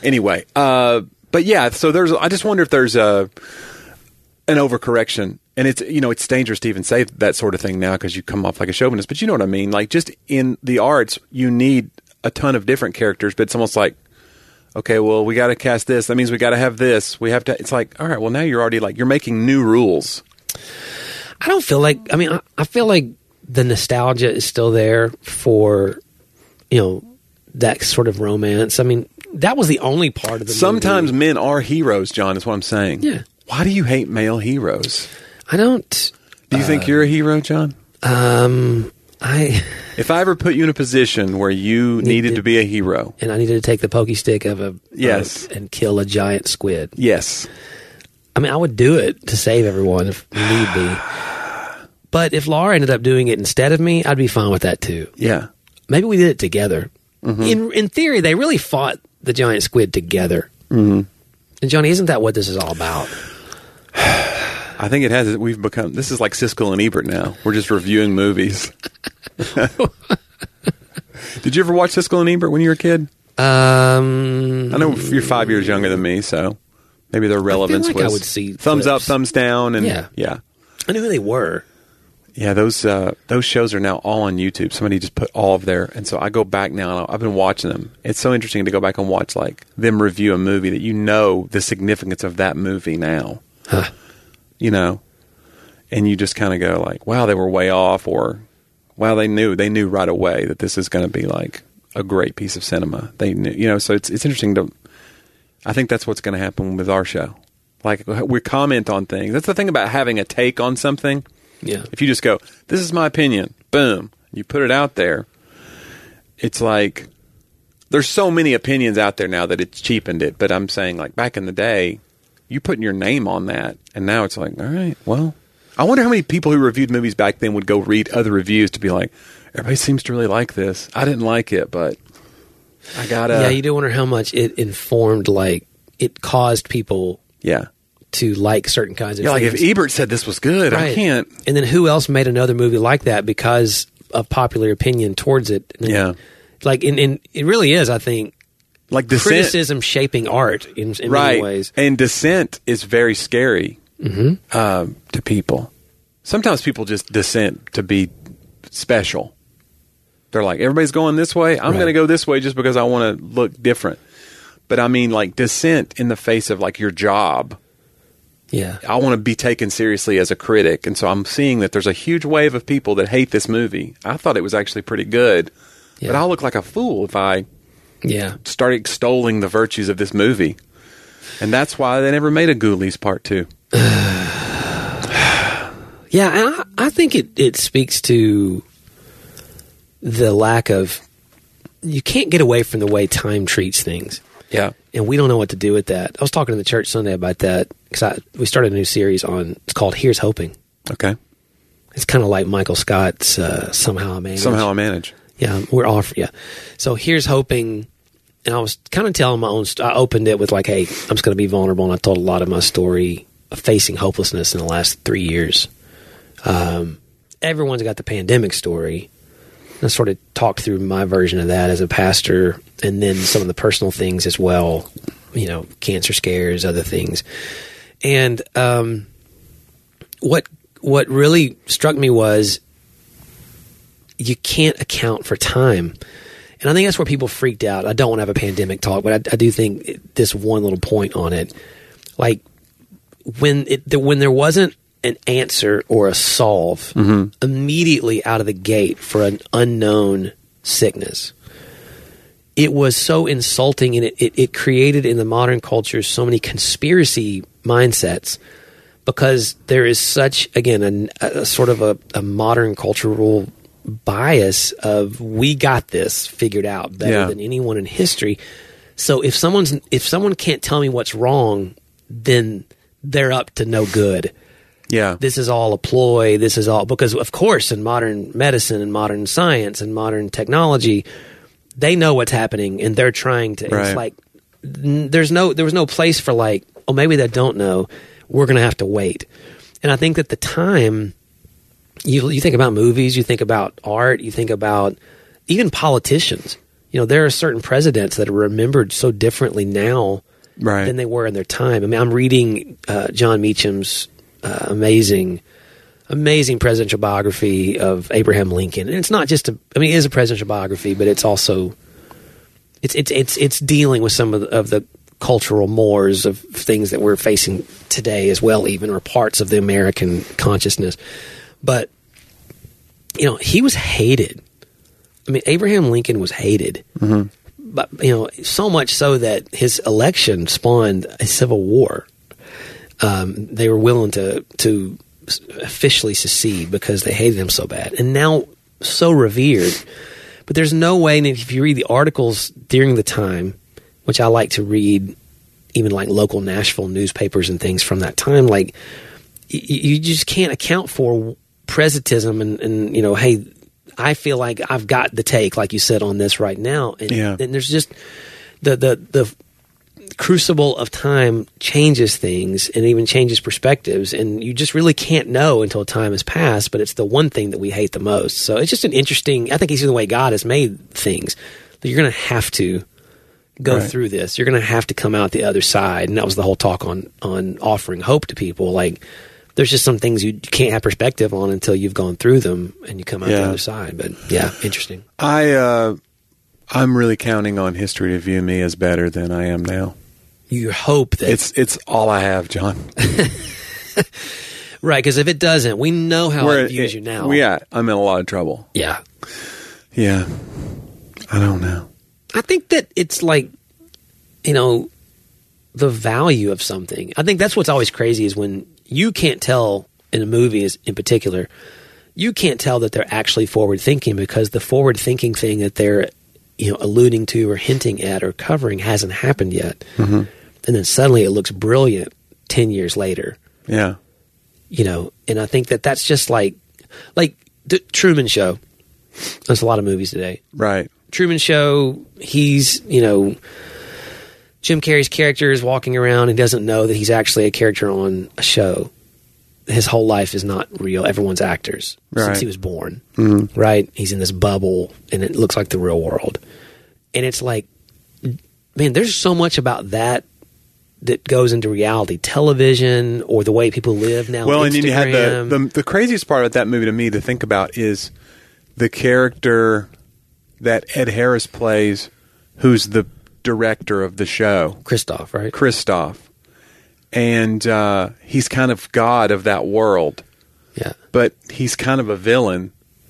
Speaker 4: Anyway, uh, but yeah, so there's. I just wonder if there's a an overcorrection, and it's you know it's dangerous to even say that sort of thing now because you come off like a chauvinist. But you know what I mean? Like just in the arts, you need a ton of different characters, but it's almost like, okay, well, we got to cast this. That means we got to have this. We have to. It's like, all right, well, now you're already like you're making new rules.
Speaker 3: I don't feel like. I mean, I, I feel like the nostalgia is still there for, you know, that sort of romance. I mean, that was the only part of the
Speaker 4: Sometimes
Speaker 3: movie.
Speaker 4: men are heroes, John, is what I'm saying.
Speaker 3: Yeah.
Speaker 4: Why do you hate male heroes?
Speaker 3: I don't.
Speaker 4: Do you uh, think you're a hero, John?
Speaker 3: Um, I.
Speaker 4: If I ever put you in a position where you needed, needed to be a hero,
Speaker 3: and I needed to take the pokey stick of a
Speaker 4: yes,
Speaker 3: of, and kill a giant squid,
Speaker 4: yes,
Speaker 3: I mean, I would do it to save everyone if need be. But if Laura ended up doing it instead of me, I'd be fine with that too.
Speaker 4: Yeah.
Speaker 3: Maybe we did it together. Mm-hmm. In in theory, they really fought the giant squid together.
Speaker 4: Mm-hmm.
Speaker 3: And Johnny, isn't that what this is all about?
Speaker 4: I think it has. We've become. This is like Siskel and Ebert now. We're just reviewing movies. Did you ever watch Siskel and Ebert when you were a kid?
Speaker 3: Um,
Speaker 4: I know you're five years younger than me, so maybe their relevance
Speaker 3: I feel like
Speaker 4: was
Speaker 3: I would see
Speaker 4: thumbs
Speaker 3: clips.
Speaker 4: up, thumbs down, and
Speaker 3: yeah.
Speaker 4: yeah.
Speaker 3: I knew who they were.
Speaker 4: Yeah, those uh, those shows are now all on YouTube. Somebody just put all of their, and so I go back now. And I've been watching them. It's so interesting to go back and watch like them review a movie that you know the significance of that movie now.
Speaker 3: Huh.
Speaker 4: You know, and you just kind of go like, "Wow, they were way off," or "Wow, they knew they knew right away that this is going to be like a great piece of cinema." They knew, you know. So it's it's interesting to. I think that's what's going to happen with our show. Like we comment on things. That's the thing about having a take on something.
Speaker 3: Yeah.
Speaker 4: If you just go, this is my opinion, boom, you put it out there, it's like, there's so many opinions out there now that it's cheapened it. But I'm saying, like, back in the day, you putting your name on that, and now it's like, all right, well, I wonder how many people who reviewed movies back then would go read other reviews to be like, everybody seems to really like this. I didn't like it, but I gotta.
Speaker 3: Yeah, you do wonder how much it informed, like, it caused people.
Speaker 4: Yeah.
Speaker 3: To like certain kinds of
Speaker 4: yeah,
Speaker 3: things.
Speaker 4: Like if Ebert said this was good, right. I can't.
Speaker 3: And then who else made another movie like that because of popular opinion towards it? And
Speaker 4: yeah.
Speaker 3: Like, in, in, it really is, I think,
Speaker 4: like Dissent,
Speaker 3: criticism shaping art in, in
Speaker 4: right.
Speaker 3: many ways.
Speaker 4: And Dissent is very scary
Speaker 3: mm-hmm.
Speaker 4: uh, to people. Sometimes people just dissent to be special. They're like, everybody's going this way. I'm right. going to go this way just because I want to look different. But I mean, like, dissent in the face of, like, your job.
Speaker 3: Yeah.
Speaker 4: I want to be taken seriously as a critic. And so I'm seeing that there's a huge wave of people that hate this movie. I thought it was actually pretty good. Yeah. But I'll look like a fool if I
Speaker 3: yeah.
Speaker 4: start extolling the virtues of this movie. And that's why they never made a Ghoulies Part two.
Speaker 3: Yeah, and I, I think it, it speaks to the lack of... You can't get away from the way time treats things.
Speaker 4: Yeah.
Speaker 3: And we don't know what to do with that. I was talking to the church Sunday about that because we started a new series on, it's called Here's Hoping.
Speaker 4: Okay.
Speaker 3: It's kind of like Michael Scott's uh, Somehow I Manage.
Speaker 4: Somehow I Manage.
Speaker 3: Yeah, we're off. Yeah. So Here's Hoping. And I was kind of telling my own, st- I opened it with like, hey, I'm just going to be vulnerable. And I told a lot of my story of facing hopelessness in the last three years. Um, everyone's got the pandemic story. I sort of talked through my version of that as a pastor, and then some of the personal things as well, you know, cancer scares, other things. And um, what what really struck me was you can't account for time. And I think that's where people freaked out. I don't want to have a pandemic talk, but I, I do think this one little point on it. Like, when it, the, when there wasn't an answer or a solve
Speaker 4: mm-hmm.
Speaker 3: immediately out of the gate for an unknown sickness, it was so insulting, and it, it, it created in the modern culture so many conspiracy mindsets because there is such, again, a, a sort of a, a modern cultural bias of we got this figured out better
Speaker 4: yeah.
Speaker 3: than anyone in history. So if someone's if someone can't tell me what's wrong, then they're up to no good.
Speaker 4: Yeah.
Speaker 3: This is all a ploy. This is all because, of course, in modern medicine and modern science and modern technology, they know what's happening and they're trying to.
Speaker 4: Right.
Speaker 3: It's like there's no there was no place for like, oh, maybe they don't know. We're going to have to wait. And I think that the time you you think about movies, you think about art, you think about even politicians. You know, there are certain presidents that are remembered so differently now
Speaker 4: Right.
Speaker 3: than they were in their time. I mean, I'm reading uh, John Meacham's uh, amazing, amazing presidential biography of Abraham Lincoln, and it's not just a. I mean, it is a presidential biography, but it's also it's it's it's it's dealing with some of the, of the cultural mores of things that we're facing today as well, even or parts of the American consciousness. But you know, he was hated. I mean, Abraham Lincoln was hated.
Speaker 4: Mm-hmm.
Speaker 3: But, you know, so much so that his election spawned a civil war. Um, they were willing to to officially secede because they hated him so bad. And now so revered. But there's no way, and if you read the articles during the time, which I like to read, even like local Nashville newspapers and things from that time, like, y- you just can't account for presentism and, and, you know, hey, I feel like I've got the take, like you said, on this right now. And,
Speaker 4: yeah.
Speaker 3: and there's just the, the, the crucible of time changes things and even changes perspectives. And you just really can't know until time has passed, but it's the one thing that we hate the most. So it's just an interesting, I think it's the way God has made things, that you're going to have to go
Speaker 4: right.
Speaker 3: through this. You're going to have to come out the other side. And that was the whole talk on, on offering hope to people. Like, there's just some things you can't have perspective on until you've gone through them and you come out
Speaker 4: yeah.
Speaker 3: the other side. But yeah, interesting.
Speaker 4: I, uh, I'm really counting on history to view me as better than I am now.
Speaker 3: You hope that
Speaker 4: it's it's all I have, John.
Speaker 3: Right, because if it doesn't, we know how
Speaker 4: We're,
Speaker 3: it views
Speaker 4: it,
Speaker 3: you now.
Speaker 4: Yeah, I'm in a lot of trouble.
Speaker 3: Yeah,
Speaker 4: yeah. I don't know.
Speaker 3: I think that it's like, you know, the value of something. I think that's what's always crazy is when you can't tell in a movie, is in particular, you can't tell that they're actually forward thinking because the forward thinking thing that they're, you know, alluding to or hinting at or covering hasn't happened yet.
Speaker 4: Mm-hmm.
Speaker 3: And then suddenly it looks brilliant ten years later.
Speaker 4: Yeah.
Speaker 3: You know, and I think that that's just like, like the Truman Show. There's a lot of movies today.
Speaker 4: Right.
Speaker 3: Truman Show, he's, you know, Jim Carrey's character is walking around and doesn't know that he's actually a character on a show. His whole life is not real. Everyone's actors
Speaker 4: right.
Speaker 3: since he was born.
Speaker 4: Mm-hmm.
Speaker 3: Right? He's in this bubble and it looks like the real world. And it's like, man, there's so much about that that goes into reality. Television or the way people live now.
Speaker 4: Well,
Speaker 3: Instagram.
Speaker 4: and then you had the, the the craziest part of that movie to me to think about is the character that Ed Harris plays, who's the director of the show.
Speaker 3: Christoph, right?
Speaker 4: Christoph. And uh, he's kind of God of that world.
Speaker 3: Yeah.
Speaker 4: But he's kind of a villain.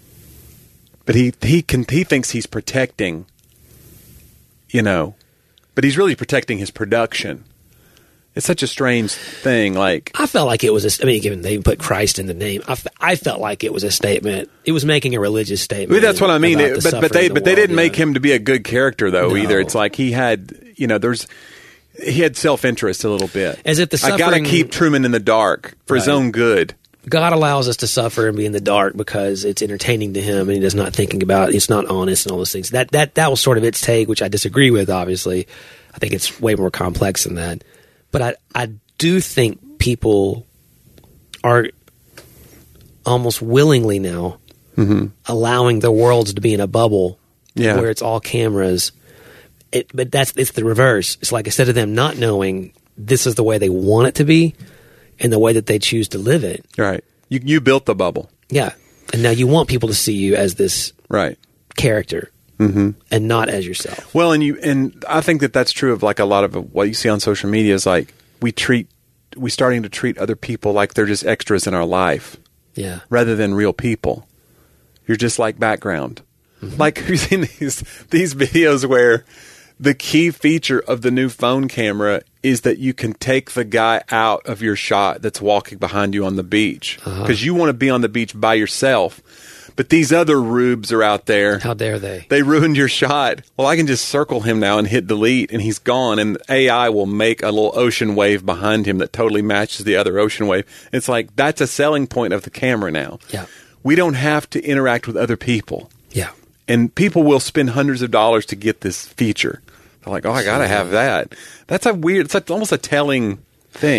Speaker 4: But he he can he thinks he's protecting, you know, but he's really protecting his production. It's such a strange thing. Like
Speaker 3: I felt like it was a, I mean, given they put Christ in the name, I, f- I felt like it was a statement. It was making a religious statement.
Speaker 4: Well, that's what I mean.
Speaker 3: It,
Speaker 4: It, but but they
Speaker 3: the
Speaker 4: but they
Speaker 3: world,
Speaker 4: didn't
Speaker 3: yeah.
Speaker 4: make him to be a good character though
Speaker 3: No.
Speaker 4: either. It's like he had, you know, there's he had self-interest a little bit.
Speaker 3: As if the
Speaker 4: I got to
Speaker 3: suffering-
Speaker 4: keep Truman in the dark for his
Speaker 3: Right.
Speaker 4: own good.
Speaker 3: God allows us to suffer and be in the dark because it's entertaining to him and he's not thinking about it. It's not honest and all those things. That that that was sort of its take, which I disagree with, obviously. I think it's way more complex than that. But I, I do think people are almost willingly now
Speaker 4: Mm-hmm.
Speaker 3: allowing their worlds to be in a bubble
Speaker 4: Yeah.
Speaker 3: where it's all cameras. It, but that's it's the reverse. It's like instead of them not knowing this is the way they want it to be and the way that they choose to live it.
Speaker 4: Right. You you built the bubble.
Speaker 3: Yeah. And now you want people to see you as this
Speaker 4: Right.
Speaker 3: character
Speaker 4: Mm-hmm.
Speaker 3: and not as yourself.
Speaker 4: Well, and you and I think that that's true of like a lot of what you see on social media is like we treat we starting to treat other people like they're just extras in our life
Speaker 3: Yeah.
Speaker 4: rather than real people. You're just like background. Mm-hmm. Like have you seen these these videos where the key feature of the new phone camera is that you can take the guy out of your shot that's walking behind you on the beach because
Speaker 3: Uh-huh.
Speaker 4: you want to be on the beach by yourself. But these other rubes are out there.
Speaker 3: How dare they?
Speaker 4: They ruined your shot. Well, I can just circle him now and hit delete, and he's gone. And A I will make a little ocean wave behind him that totally matches the other ocean wave. It's like that's a selling point of the camera now.
Speaker 3: Yeah.
Speaker 4: We don't have to interact with other people.
Speaker 3: Yeah.
Speaker 4: And people will spend hundreds of dollars to get this feature. They're like, oh, I got to have that. That's a weird, it's like almost a telling thing.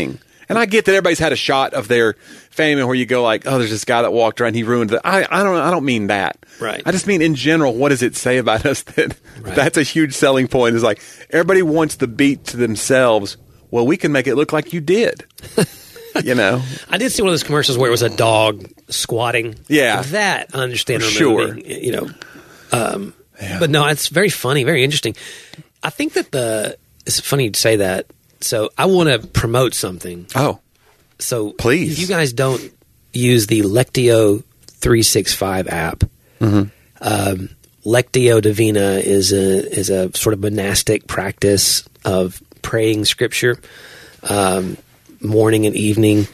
Speaker 4: And I get that everybody's had a shot of their fame and where you go like, oh, there's this guy that walked around, he ruined it. I, I don't I don't mean that.
Speaker 3: Right.
Speaker 4: I just mean in general, what does it say about us that
Speaker 3: Right.
Speaker 4: that's a huge selling point? Is like everybody wants the beat to themselves. Well, we can make it look like you did. You know?
Speaker 3: I did see one of those commercials where it was a dog squatting.
Speaker 4: Yeah.
Speaker 3: That I understand
Speaker 4: Sure.
Speaker 3: removing, you know. Um, But no, it's very funny, very interesting. I think that the, it's funny you say that. So I want to promote something.
Speaker 4: Oh.
Speaker 3: So
Speaker 4: Please.
Speaker 3: if you guys don't use the Lectio three sixty-five app,
Speaker 4: Mm-hmm.
Speaker 3: um, Lectio Divina is a is a sort of monastic practice of praying scripture, um, morning and evening.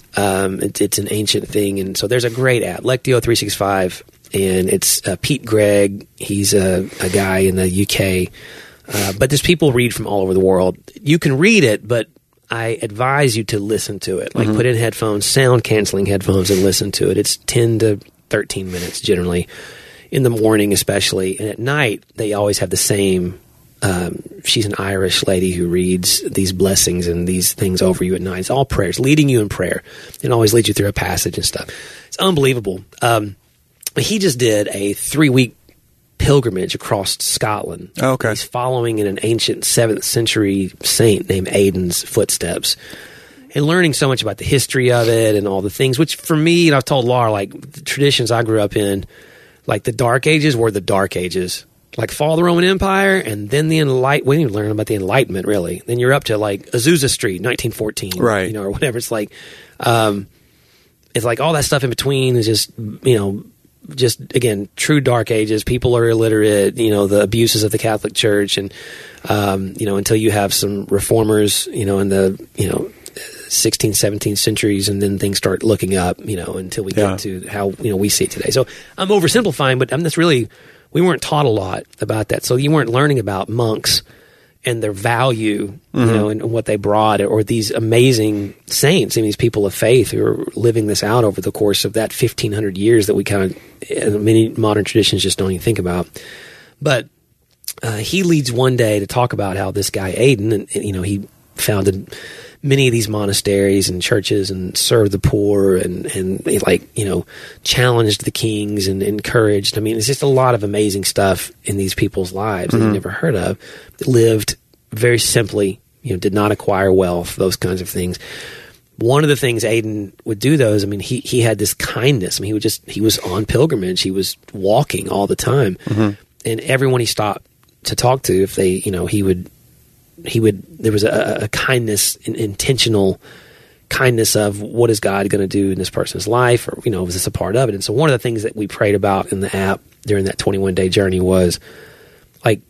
Speaker 3: Um, it, it's an ancient thing, and so there's a great app, Lectio three sixty-five, and it's uh, Pete Gregg. He's a, a guy in the U K, uh, but there's people read from all over the world. You can read it, but I advise you to listen to it. Like
Speaker 4: Mm-hmm.
Speaker 3: put in headphones, sound canceling headphones, and listen to it. It's ten to thirteen minutes generally, in the morning especially, and at night they always have the same. Um, she's an Irish lady who reads these blessings and these things over you at night. It's all prayers, leading you in prayer, and always leads you through a passage and stuff. It's unbelievable. Um, he just did a three week pilgrimage across Scotland.
Speaker 4: Oh, okay.
Speaker 3: He's following in an ancient seventh century saint named Aidan's footsteps, and learning so much about the history of it and all the things. Which for me, and I've told Laura, like the traditions I grew up in, like the Dark Ages were the Dark Ages. Like fall of the Roman Empire, and then the Enlight. We didn't even learn about the Enlightenment, really. Then you're up to like Azusa Street, nineteen fourteen,
Speaker 4: Right?
Speaker 3: You know, or whatever. It's like, um, it's like all that stuff in between is just, you know, just again, true Dark Ages. People are illiterate. You know, the abuses of the Catholic Church, and um, you know, until you have some reformers, you know, in the you know sixteenth, seventeenth centuries, and then things start looking up. You know, until we
Speaker 4: Yeah.
Speaker 3: get to how you know we see it today. So I'm oversimplifying, but I'm just really. We weren't taught a lot about that. So you weren't learning about monks and their value,
Speaker 4: Mm-hmm.
Speaker 3: you know, and what they brought, or these amazing saints and these people of faith who are living this out over the course of that fifteen hundred years that we kind of, many modern traditions just don't even think about. But uh, he leads one day to talk about how this guy, Aidan, and, and you know, he founded many of these monasteries and churches and served the poor and, and he like, you know, challenged the kings and encouraged. I mean, it's just a lot of amazing stuff in these people's lives that you never heard of. Lived very simply, you know, did not acquire wealth, those kinds of things. One of the things Aidan would do, though, is, I mean, he, he had this kindness. I mean, he would just, he was on pilgrimage. He was walking all the time.
Speaker 4: Mm-hmm.
Speaker 3: And everyone he stopped to talk to, if they, you know, he would, he would, there was a, a kindness, an intentional kindness of what is God going to do in this person's life, or, you know, was this a part of it? And so one of the things that we prayed about in the app during that twenty-one day journey was like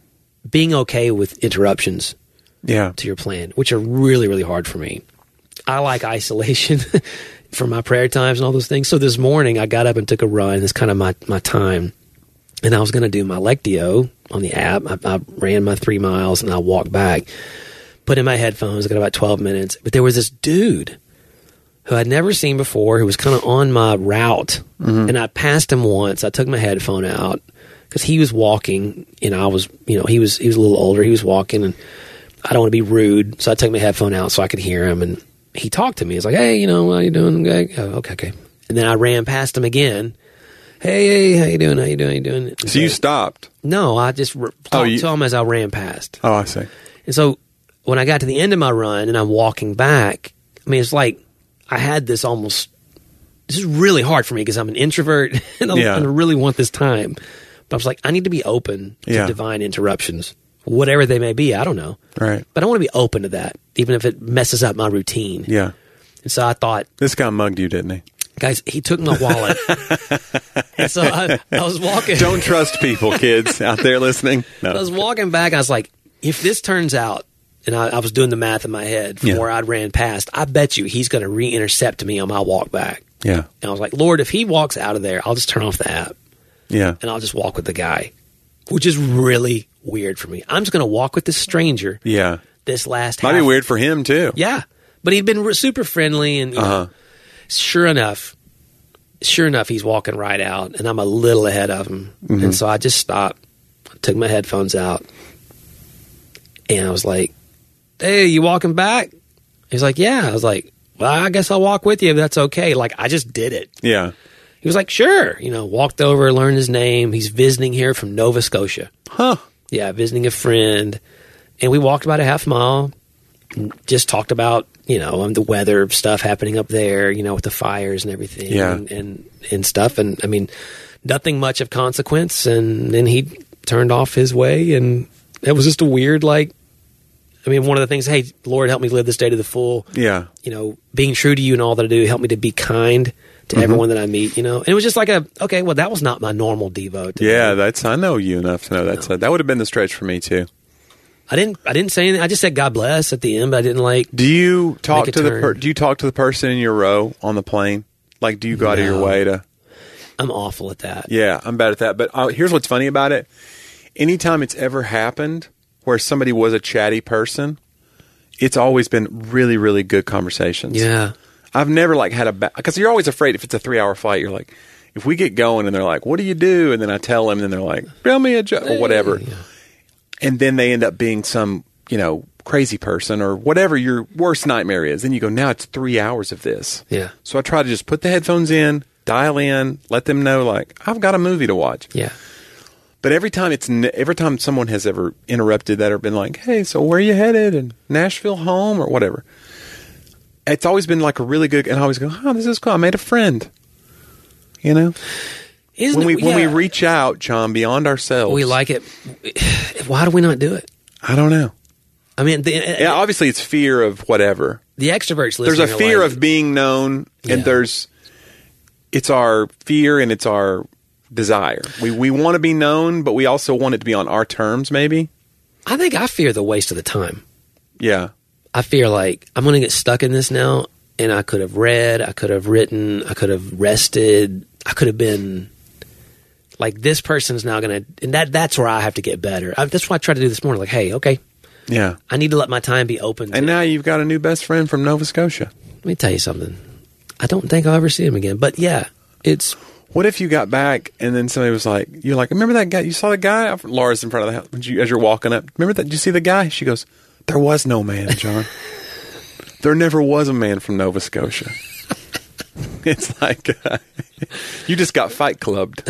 Speaker 3: being okay with interruptions
Speaker 4: Yeah.
Speaker 3: to your plan, which are really, really hard for me. I like isolation for my prayer times and all those things. So this morning I got up and took a run. It's kind of my, my time. And I was going to do my Lectio on the app. I, I ran my three miles and I walked back, put in my headphones. I got about twelve minutes. But there was this dude who I'd never seen before, who was kind of on my route. Mm-hmm. And I passed him once. I took my headphone out because he was walking and I was, you know, he was, he was a little older. He was walking and I don't want to be rude. So I took my headphone out so I could hear him. And he talked to me. He's like, hey, you know, how you doing? Okay, oh, okay, okay. And then I ran past him again. Hey, hey, how you doing? How you doing? How you doing?
Speaker 4: So you stopped?
Speaker 3: No, I just re- talked
Speaker 4: Oh, you-
Speaker 3: to him as I ran past.
Speaker 4: Oh, I see.
Speaker 3: And so when I got to the end of my run and I'm walking back, I mean, it's like I had this almost, this is really hard for me because I'm an introvert and I,
Speaker 4: Yeah.
Speaker 3: and I really want this time. But I was like, I need to be open to
Speaker 4: Yeah.
Speaker 3: divine interruptions, whatever they may be. I don't know.
Speaker 4: Right.
Speaker 3: But I want to be open to that, even if it messes up my routine.
Speaker 4: Yeah.
Speaker 3: And so I thought,
Speaker 4: This guy mugged you, didn't he?
Speaker 3: guys, he took my wallet. And so I, I was walking.
Speaker 4: Don't trust people, kids out there listening. No.
Speaker 3: I was walking back. I was like, if this turns out, and I, I was doing the math in my head from
Speaker 4: Yeah.
Speaker 3: where I'd ran past, I bet you he's going to re-intercept me on my walk back.
Speaker 4: Yeah.
Speaker 3: And I was like, Lord, if he walks out of there, I'll just turn off the app
Speaker 4: Yeah.
Speaker 3: and I'll just walk with the guy, which is really weird for me. I'm just going to walk with this stranger
Speaker 4: Yeah.
Speaker 3: this last
Speaker 4: Might
Speaker 3: half.
Speaker 4: be weird for him, too.
Speaker 3: Yeah. But he'd been re- super friendly and, you know,
Speaker 4: Uh-huh.
Speaker 3: sure enough, sure enough, he's walking right out, and I'm a little ahead of him.
Speaker 4: Mm-hmm.
Speaker 3: And so I just stopped, took my headphones out, and I was like, hey, you walking back? He's like, yeah. I was like, well, I guess I'll walk with you if that's okay. Like, I just did it.
Speaker 4: Yeah.
Speaker 3: He was like, sure. You know, walked over, learned his name. He's visiting here from Nova Scotia.
Speaker 4: Huh.
Speaker 3: Yeah, visiting a friend. And we walked about a half mile, just talked about, you know, um, the weather stuff happening up there, you know, with the fires and everything
Speaker 4: Yeah.
Speaker 3: and, and, and stuff. And, I mean, nothing much of consequence. And then he turned off his way. And it was just a weird, like, I mean, one of the things, hey, Lord, help me live this day to the full.
Speaker 4: Yeah.
Speaker 3: You know, being true to you and all that I do, help me to be kind to
Speaker 4: Mm-hmm.
Speaker 3: everyone that I meet, you know. And it was just like a, okay, well, that was not my normal Devo. today.
Speaker 4: Yeah, that's, I know you enough to know that's,
Speaker 3: No.
Speaker 4: a, that would have been the stretch for me too.
Speaker 3: I didn't, I didn't say anything. I just said God bless at the end, but I didn't like,
Speaker 4: Do you talk
Speaker 3: Make a
Speaker 4: to the
Speaker 3: turn.
Speaker 4: per, do you talk to the person in your row on the plane? Like, do you go out of your
Speaker 3: No.
Speaker 4: way to?
Speaker 3: I'm awful at that.
Speaker 4: Yeah, I'm bad at that. But uh, here's what's funny about it: anytime it's ever happened where somebody was a chatty person, it's always been really, really good conversations.
Speaker 3: Yeah.
Speaker 4: I've never like had a bad because you're always afraid if it's a three hour flight. You're like, if we get going and they're like, "What do you do?" and then I tell them, and then they're like, "Tell me a joke" or whatever,
Speaker 3: Yeah.
Speaker 4: and then they end up being some you know crazy person or whatever your worst nightmare is. Then you go, now it's three hours of this.
Speaker 3: Yeah.
Speaker 4: So I try to just put the headphones in, dial in, let them know like I've got a movie to watch.
Speaker 3: Yeah.
Speaker 4: But every time it's ne- every time someone has ever interrupted that or been like, "Hey, so where are you headed?" and Nashville home or whatever, it's always been like a really good. And I always go, "Oh, this is cool. I made a friend." You know,
Speaker 3: Isn't
Speaker 4: when we
Speaker 3: it,
Speaker 4: when we
Speaker 3: yeah.
Speaker 4: reach out, John, beyond ourselves,
Speaker 3: we like it. Why do we not do it?
Speaker 4: I don't know.
Speaker 3: I mean, the,
Speaker 4: Yeah, obviously it's fear of whatever.
Speaker 3: the extroverts listening.
Speaker 4: There's a
Speaker 3: are
Speaker 4: fear
Speaker 3: like,
Speaker 4: of being known, and
Speaker 3: Yeah.
Speaker 4: there's it's our fear and it's our desire. We we want to be known, but we also want it to be on our terms. Maybe,
Speaker 3: I think I fear the waste of the time.
Speaker 4: yeah.
Speaker 3: I fear like I'm going to get stuck in this now, and I could have read, I could have written, I could have rested, I could have been like this person's now going to, and that that's where I have to get better. I, that's what I tried to do this morning. Like, hey, okay,
Speaker 4: Yeah.
Speaker 3: I need to let my time be open. To,
Speaker 4: And now you've got a new best friend from Nova Scotia.
Speaker 3: let me tell you something. I don't think I'll ever see him again. But yeah, it's
Speaker 4: What if you got back and then somebody was like, you're like, remember that guy? You saw the guy? Laura's in front of the house Did you, as you're walking up. Remember that? Did you see the guy? She goes, there was no man, John. There never was a man from Nova Scotia. It's like, uh, you just got Fight Clubbed.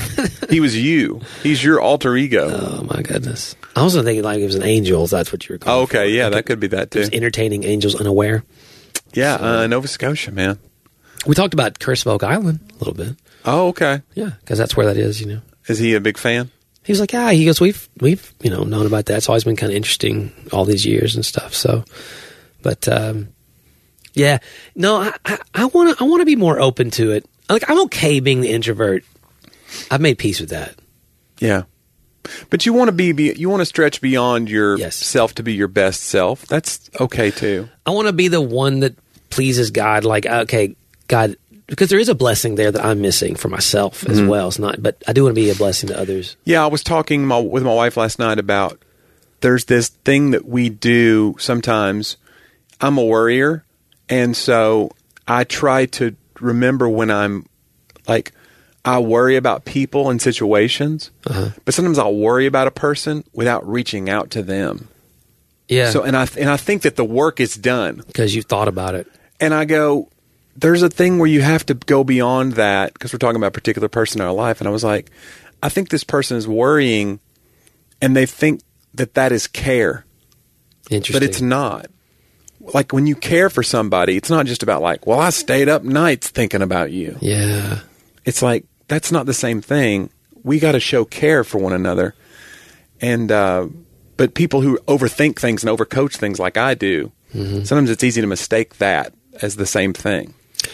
Speaker 4: He was you. He's your alter ego.
Speaker 3: oh my goodness. I was thinking like it was an angel. That's what you were calling.
Speaker 4: Oh, okay. Yeah, that could be that too.
Speaker 3: Just entertaining angels unaware.
Speaker 4: Yeah, uh, Nova Scotia, man.
Speaker 3: We talked about Curse of Oak Island a little bit.
Speaker 4: Oh, okay.
Speaker 3: Yeah, because that's where that is. You know.
Speaker 4: Is he a big fan?
Speaker 3: He was like, yeah, he goes, we've, we've, you know, known about that. It's always been kind of interesting all these years and stuff. So, but, um, yeah, no, I, I want to, I want to be more open to it. Like, I'm okay being the introvert. I've made peace with that.
Speaker 4: Yeah. But you want to be, be you want to stretch beyond your
Speaker 3: Yes.
Speaker 4: self to be your best self. That's okay too.
Speaker 3: I want to be the one that pleases God. Like, okay, God, because there is a blessing there that I'm missing for myself as well. It's not, but I do want to be a blessing to others.
Speaker 4: Yeah, I was talking my, with my wife last night about there's this thing that we do sometimes. I'm a worrier, and so I try to remember when I'm like I worry about people and situations,
Speaker 3: Uh-huh.
Speaker 4: but sometimes I'll worry about a person without reaching out to them.
Speaker 3: Yeah.
Speaker 4: So and I and I think that the work is done.
Speaker 3: because you've thought about it.
Speaker 4: And I go, there's a thing where you have to go beyond that because we're talking about a particular person in our life. And I was like, I think this person is worrying and they think that that is care,
Speaker 3: Interesting.
Speaker 4: but it's not. Like when you care for somebody, it's not just about like, well, I stayed up nights thinking about you.
Speaker 3: Yeah.
Speaker 4: It's like, that's not the same thing. We got to show care for one another. And, uh, but people who overthink things and overcoach things like I do,
Speaker 3: Mm-hmm.
Speaker 4: sometimes it's easy to mistake that as the same thing.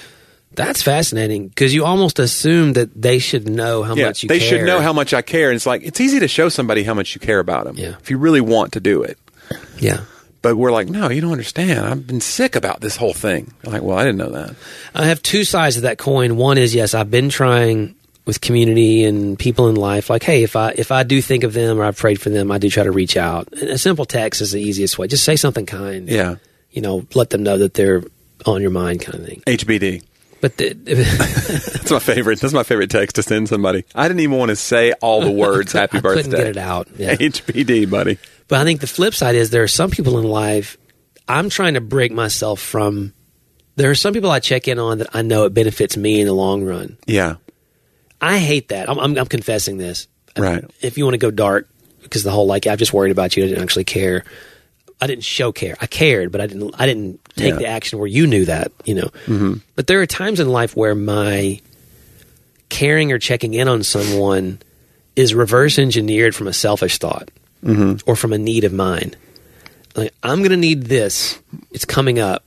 Speaker 3: That's fascinating because you almost assume that they should know how
Speaker 4: Yeah,
Speaker 3: much you
Speaker 4: they
Speaker 3: care.
Speaker 4: should know how much I care. And it's like, it's easy to show somebody how much you care about them
Speaker 3: Yeah.
Speaker 4: if you really want to do it.
Speaker 3: Yeah.
Speaker 4: But we're like, no, you don't understand. I've been sick about this whole thing. I'm like, well, I didn't know that.
Speaker 3: I have two sides of that coin. One is, yes, I've been trying with community and people in life. Like, hey, if I if I do think of them or I've prayed for them, I do try to reach out. And a simple text is the easiest way. Just say something kind.
Speaker 4: Yeah.
Speaker 3: You know, let them know that they're on your mind kind of thing.
Speaker 4: H B D.
Speaker 3: But the,
Speaker 4: That's my favorite. That's my favorite text to send somebody. I didn't even want to say all the words, happy
Speaker 3: I
Speaker 4: birthday.
Speaker 3: couldn't get it out. Yeah.
Speaker 4: H B D, buddy.
Speaker 3: But I think the flip side is there are some people in life, I'm trying to break myself from. There are some people I check in on that I know it benefits me in the long run.
Speaker 4: Yeah.
Speaker 3: I hate that. I'm, I'm, I'm confessing this.
Speaker 4: Right.
Speaker 3: If you want to go dark, because the whole like I'm just worried about you, I didn't actually care. I didn't show care. I cared, but I didn't. I didn't take
Speaker 4: Yeah.
Speaker 3: the action where you knew that. You know.
Speaker 4: Mm-hmm.
Speaker 3: But there are times in life where my caring or checking in on someone is reverse engineered from a selfish thought
Speaker 4: Mm-hmm.
Speaker 3: or from a need of mine. Like, I'm going to need this. It's coming up,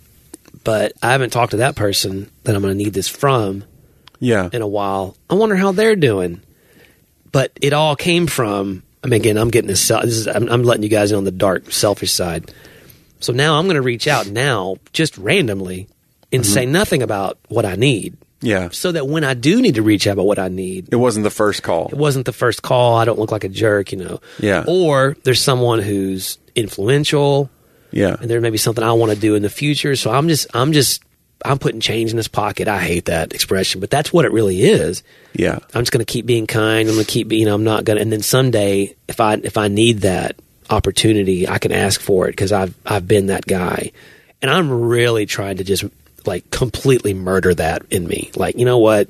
Speaker 3: but I haven't talked to that person that I'm going to need this from
Speaker 4: Yeah.
Speaker 3: in a while. I wonder how they're doing. But it all came from. I mean, again, I'm getting this. This is. I'm, I'm letting you guys in on the dark, selfish side. So now I'm going to reach out now, just randomly, and
Speaker 4: Mm-hmm.
Speaker 3: say nothing about what I need.
Speaker 4: Yeah.
Speaker 3: So that when I do need to reach out about what I need,
Speaker 4: It wasn't the first call.
Speaker 3: it wasn't the first call. I don't look like a jerk, you know.
Speaker 4: Yeah.
Speaker 3: Or there's someone who's influential,
Speaker 4: Yeah.
Speaker 3: and there may be something I want to do in the future. So I'm just, I'm just, I'm putting change in his pocket. I hate that expression, but that's what it really is.
Speaker 4: Yeah.
Speaker 3: I'm just going to keep being kind. I'm going to keep being. You know, I'm not going to. And then someday, if I if I need that opportunity, I can ask for it because I've I've been that guy, and I'm really trying to just like completely murder that in me. Like, you know what?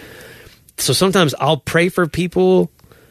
Speaker 3: So sometimes I'll pray for people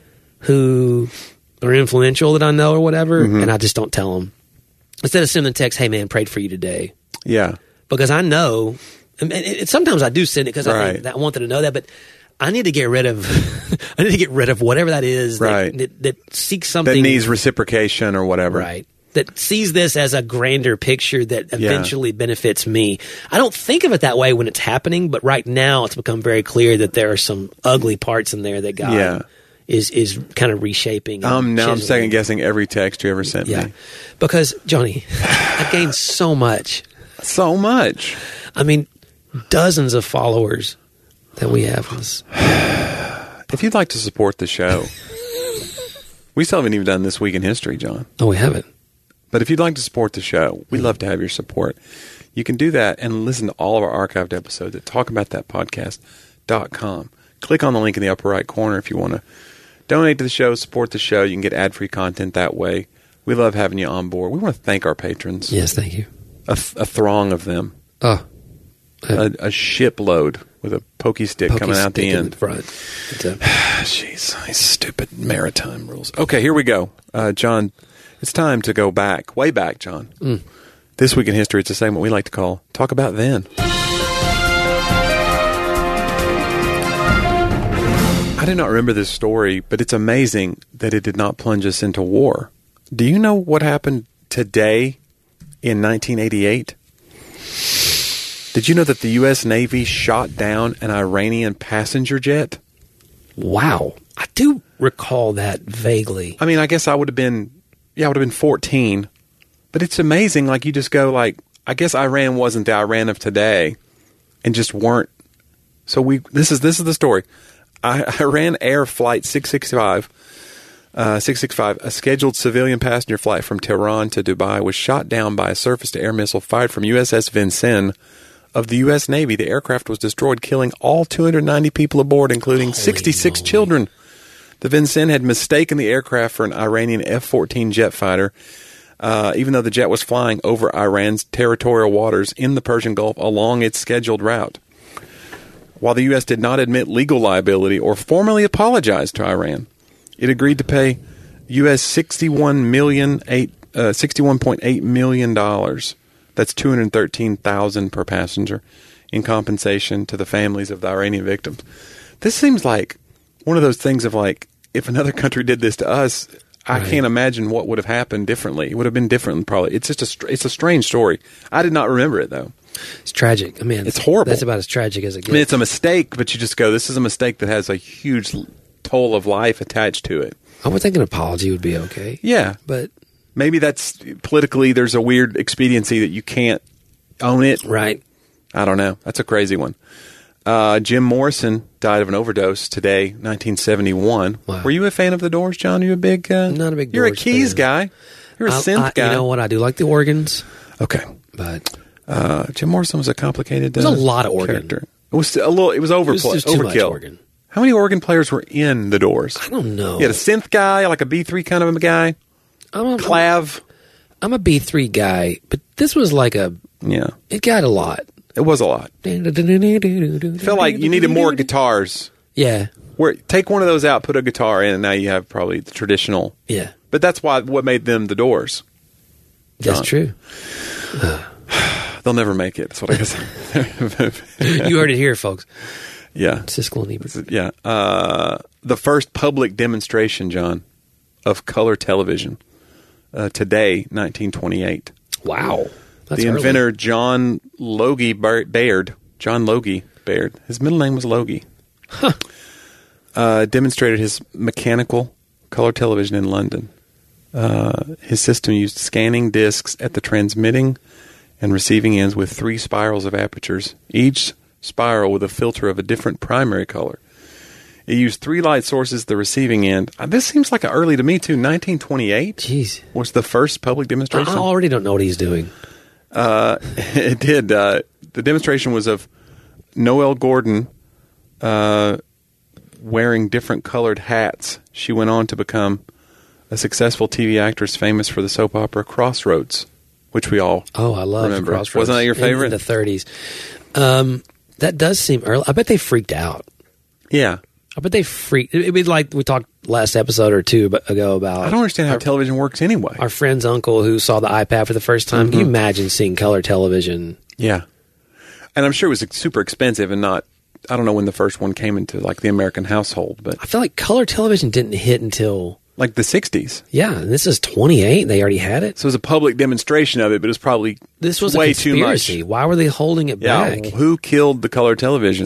Speaker 3: who are influential that I know or whatever,
Speaker 4: Mm-hmm.
Speaker 3: and I just don't tell them. Instead of sending a text, "Hey man, prayed for you today,"
Speaker 4: Yeah.
Speaker 3: because I know. And it, it, sometimes I do send it because I,
Speaker 4: Right.
Speaker 3: think that I want them to know that, but I need to get rid of. I need to get rid of whatever that is that,
Speaker 4: Right.
Speaker 3: that, that seeks something
Speaker 4: That needs reciprocation or whatever.
Speaker 3: right. That sees this as a grander picture that
Speaker 4: Yeah.
Speaker 3: eventually benefits me. I don't think of it that way when it's happening, but right now it's become very clear that there are some ugly parts in there that God
Speaker 4: Yeah.
Speaker 3: is is kind of reshaping. and
Speaker 4: Um, now I'm
Speaker 3: chiseling.
Speaker 4: second guessing every text you ever sent
Speaker 3: Yeah,
Speaker 4: me.
Speaker 3: because Johnny, I've gained so much.
Speaker 4: So much.
Speaker 3: I mean, dozens of followers that we have. on this.
Speaker 4: If you'd like to support the show, we still haven't even done This Week in History, John.
Speaker 3: Oh, we haven't.
Speaker 4: But if you'd like to support the show, we'd love to have your support. You can do that and listen to all of our archived episodes at talk about that podcast dot com. Click on the link in the upper right corner if you want to donate to the show, support the show. You can get ad-free content that way. We love having you on board. We want to thank our patrons,
Speaker 3: Yes, thank you.
Speaker 4: a, th- a throng of them,
Speaker 3: Oh,
Speaker 4: a, a shipload with a pokey stick
Speaker 3: pokey
Speaker 4: coming out the
Speaker 3: stick in
Speaker 4: end.
Speaker 3: front. It's a-
Speaker 4: Jeez, these stupid maritime rules. Okay, here we go. Uh, John, it's time to go back, way back, John.
Speaker 3: Mm.
Speaker 4: This Week in History, it's a segment we like to call Talk About Then. I do not remember this story, but it's amazing that it did not plunge us into war. Do you know what happened today in nineteen eighty-eight? Did you know that the U S Navy shot down an Iranian passenger jet?
Speaker 3: Wow. I do recall that vaguely.
Speaker 4: I mean, I guess I would have been, yeah, I would have been fourteen. But it's amazing, like, you just go, like, I guess Iran wasn't the Iran of today and just weren't. So we, this is this is the story. I, Iran Air Flight six sixty-five, uh, six sixty-five, a scheduled civilian passenger flight from Tehran to Dubai, was shot down by a surface-to-air missile fired from U S S Vincennes of the U S Navy. The aircraft was destroyed, killing all two hundred ninety people aboard, including
Speaker 3: Holy
Speaker 4: sixty-six
Speaker 3: moly.
Speaker 4: children. The Vincennes had mistaken the aircraft for an Iranian F fourteen jet fighter, uh, even though the jet was flying over Iran's territorial waters in the Persian Gulf along its scheduled route. While the U S did not admit legal liability or formally apologize to Iran, it agreed to pay U S sixty-one million eight uh, sixty-one point eight million dollars. That's two hundred thirteen thousand dollars per passenger in compensation to the families of the Iranian victims. This seems like one of those things of like, if another country did this to us, I
Speaker 3: Right.
Speaker 4: can't imagine what would have happened differently. It would have been different, probably. It's just a str- it's a strange story. I did not remember it though.
Speaker 3: It's tragic. I mean,
Speaker 4: It's horrible.
Speaker 3: That's about as tragic as it gets.
Speaker 4: I mean, it's a mistake, but you just go, this is a mistake that has a huge toll of life attached to it.
Speaker 3: I would think an apology would be okay.
Speaker 4: Yeah,
Speaker 3: But,
Speaker 4: maybe that's politically. There's a weird expediency that you can't own it.
Speaker 3: right.
Speaker 4: I don't know. That's a crazy one. Uh, Jim Morrison died of an overdose today, nineteen seventy-one.
Speaker 3: Wow.
Speaker 4: Were you a fan of the Doors, John? Are you a big? Uh,
Speaker 3: Not a big
Speaker 4: You're
Speaker 3: Doors
Speaker 4: a keys
Speaker 3: fan.
Speaker 4: guy. You're a
Speaker 3: I-
Speaker 4: synth
Speaker 3: I-
Speaker 4: guy.
Speaker 3: You know what? I do like the organs,
Speaker 4: Okay.
Speaker 3: but
Speaker 4: Uh, Jim Morrison was a complicated.
Speaker 3: There's
Speaker 4: uh,
Speaker 3: a lot of organ.
Speaker 4: character. It was a little. It was
Speaker 3: it
Speaker 4: overplay.
Speaker 3: was just too much
Speaker 4: overkill.
Speaker 3: organ.
Speaker 4: How many organ players were in the Doors?
Speaker 3: I don't know.
Speaker 4: You had a synth guy, like a B three kind of a guy.
Speaker 3: I'm a,
Speaker 4: Clav.
Speaker 3: I'm a B three guy, but this was like a,
Speaker 4: Yeah.
Speaker 3: it got a lot.
Speaker 4: It was a lot.
Speaker 3: It
Speaker 4: Felt like you needed more guitars.
Speaker 3: Yeah.
Speaker 4: Where take one of those out, put a guitar in, and now you have probably the traditional.
Speaker 3: Yeah.
Speaker 4: But that's why what made them the Doors.
Speaker 3: That's
Speaker 4: John.
Speaker 3: true.
Speaker 4: They'll never make it. That's what I guess.
Speaker 3: You heard it here, folks.
Speaker 4: Yeah.
Speaker 3: Siskel and Ebert.
Speaker 4: Yeah. Uh, the first public demonstration, John, of color television uh, today, nineteen twenty-eight.
Speaker 3: Wow. That's
Speaker 4: the
Speaker 3: early.
Speaker 4: inventor, John Logie Bar- Baird, John Logie Baird, his middle name was Logie,
Speaker 3: Huh.
Speaker 4: uh, demonstrated his mechanical color television in London. Uh, his system used scanning discs at the transmitting and receiving ends with three spirals of apertures, each spiral with a filter of a different primary color. It used three light sources at the receiving end. Uh, this seems like early to me, too. nineteen twenty-eight
Speaker 3: Jeez.
Speaker 4: was the first public
Speaker 3: I
Speaker 4: demonstration.
Speaker 3: already don't know what he's doing.
Speaker 4: Uh, it did. Uh, the demonstration was of Noelle Gordon uh, wearing different colored hats. She went on to become a successful T V actress famous for the soap opera Crossroads, which we all
Speaker 3: Oh, I love
Speaker 4: remember.
Speaker 3: Crossroads.
Speaker 4: Wasn't that your
Speaker 3: In-
Speaker 4: favorite?
Speaker 3: In the thirties. Um, that does seem early. I bet they freaked out.
Speaker 4: Yeah.
Speaker 3: I bet they freaked. It'd be like we talked last episode or two ago about.
Speaker 4: I don't understand how television works anyway.
Speaker 3: Our friend's uncle who saw the iPad for the first time.
Speaker 4: Mm-hmm.
Speaker 3: Can you imagine seeing color television?
Speaker 4: Yeah. And I'm sure it was super expensive and not, I don't know when the first one came into like the American household, but
Speaker 3: I feel like color television didn't hit until,
Speaker 4: like the sixties.
Speaker 3: yeah, and this is twenty-eight. They already had it.
Speaker 4: So it was a public demonstration of it, but it was probably
Speaker 3: This was
Speaker 4: way
Speaker 3: a conspiracy.
Speaker 4: too much.
Speaker 3: Why were they holding it
Speaker 4: Yeah,
Speaker 3: back?
Speaker 4: who killed the color television?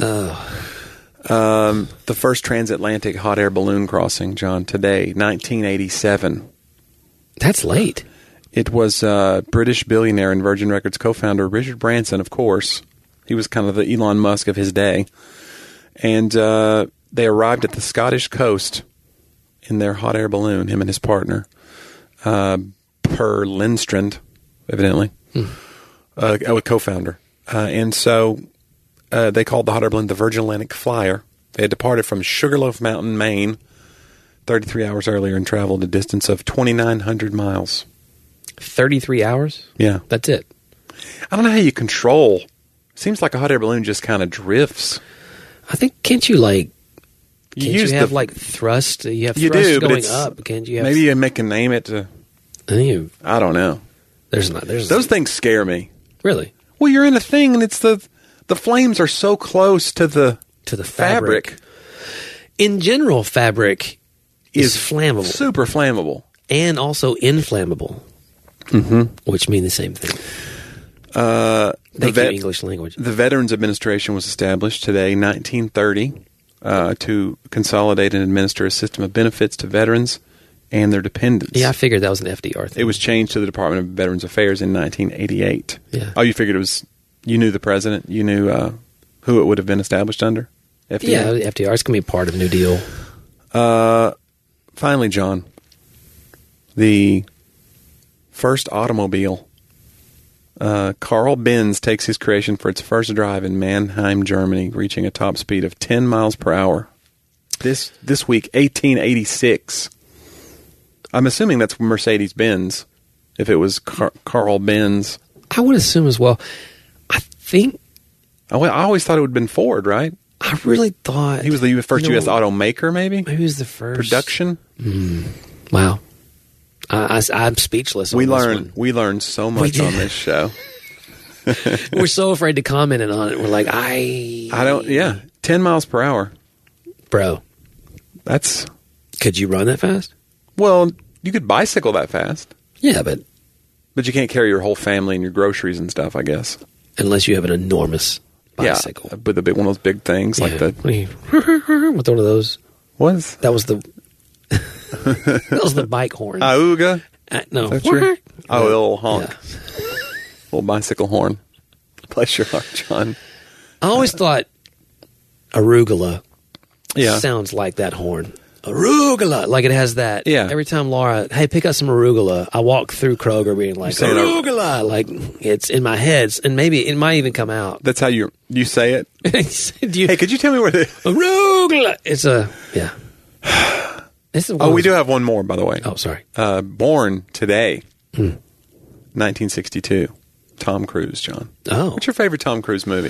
Speaker 4: Um, the first transatlantic hot air balloon crossing, John, today, nineteen eighty-seven.
Speaker 3: That's late.
Speaker 4: It was uh, British billionaire and Virgin Records co-founder Richard Branson, of course. He was kind of the Elon Musk of his day. And uh, they arrived at the Scottish coast in their hot air balloon, him and his partner, uh, Per Lindstrand, evidently, hmm. uh, a co-founder. Uh, and so uh, they called the hot air balloon the Virgin Atlantic Flyer. They had departed from Sugarloaf Mountain, Maine, thirty-three hours earlier and traveled a distance of twenty-nine hundred miles.
Speaker 3: thirty-three hours?
Speaker 4: Yeah.
Speaker 3: That's it.
Speaker 4: I don't know how you control. Seems like a hot air balloon just kind of drifts.
Speaker 3: I think, can't you like,
Speaker 4: You
Speaker 3: can't
Speaker 4: use
Speaker 3: you have
Speaker 4: the-
Speaker 3: like thrust? You have
Speaker 4: You
Speaker 3: thrust
Speaker 4: do, but
Speaker 3: going
Speaker 4: it's,
Speaker 3: up. Can't you have,
Speaker 4: maybe you make a name it to,
Speaker 3: I think you,
Speaker 4: I don't know.
Speaker 3: there's not, there's,
Speaker 4: Those things scare me.
Speaker 3: really,
Speaker 4: Well, you're in a thing and it's the, the flames are so close to the
Speaker 3: to the fabric.
Speaker 4: fabric.
Speaker 3: In general, fabric is, flammable
Speaker 4: Super flammable.
Speaker 3: and also inflammable, mm-hmm. which mean the same thing.
Speaker 4: Uh, the,
Speaker 3: Thank you,
Speaker 4: vet,
Speaker 3: English language.
Speaker 4: the Veterans Administration was established today, nineteen thirty, uh, to consolidate and administer a system of benefits to veterans and their dependents.
Speaker 3: Yeah, I figured that was an F D R thing.
Speaker 4: It was changed to the Department of Veterans Affairs in nineteen eighty-eight.
Speaker 3: Yeah.
Speaker 4: Oh, you figured it was, you knew the president, you knew uh, who it would have been established under? F D R?
Speaker 3: Yeah, F D R is going to be part of New Deal.
Speaker 4: Uh, finally, John, the first automobile. Uh, Carl Benz takes his creation for its first drive in Mannheim, Germany, reaching a top speed of ten miles per hour. This this week, eighteen eighty-six. I'm assuming that's Mercedes-Benz, if it was Car- Carl Benz.
Speaker 3: I would assume as well. I think,
Speaker 4: I, I always thought it would have been Ford, right?
Speaker 3: I really thought.
Speaker 4: He was the first
Speaker 3: you know,
Speaker 4: U S automaker, maybe?
Speaker 3: Maybe he was the first.
Speaker 4: Production?
Speaker 3: Wow. I, I, I'm speechless on
Speaker 4: We
Speaker 3: this
Speaker 4: learn
Speaker 3: one.
Speaker 4: we learned so much
Speaker 3: did.
Speaker 4: on this show.
Speaker 3: We're so afraid to comment on it. We're like, I...
Speaker 4: I don't, yeah, ten miles per hour.
Speaker 3: Bro,
Speaker 4: That's,
Speaker 3: could you run that fast?
Speaker 4: well, you could bicycle that fast,
Speaker 3: Yeah, but
Speaker 4: but you can't carry your whole family and your groceries and stuff, I guess.
Speaker 3: unless you have an enormous bicycle.
Speaker 4: Yeah, with a big one of those big things like
Speaker 3: Yeah.
Speaker 4: the,
Speaker 3: What do you- with one of those.
Speaker 4: what is,
Speaker 3: That was the... that was the bike horn.
Speaker 4: Auga?
Speaker 3: Uh, no.
Speaker 4: Is that true? Oh, a little honk.
Speaker 3: Yeah.
Speaker 4: Little bicycle horn. Bless your heart, John.
Speaker 3: I always thought arugula
Speaker 4: Yeah.
Speaker 3: sounds like that horn. Arugula, like it has that.
Speaker 4: Yeah.
Speaker 3: Every time Laura, hey, pick up some arugula, I walk through Kroger being like,
Speaker 4: saying ar-
Speaker 3: arugula, like it's in my head, and maybe it might even come out.
Speaker 4: That's how you you say it?
Speaker 3: Do you,
Speaker 4: Hey, could you tell me where the...
Speaker 3: arugula. It's a yeah. It's a
Speaker 4: Oh, we do have one more, by the way.
Speaker 3: Oh, sorry.
Speaker 4: Uh, born today, nineteen sixty-two. Tom Cruise, John.
Speaker 3: Oh.
Speaker 4: What's your favorite Tom Cruise movie?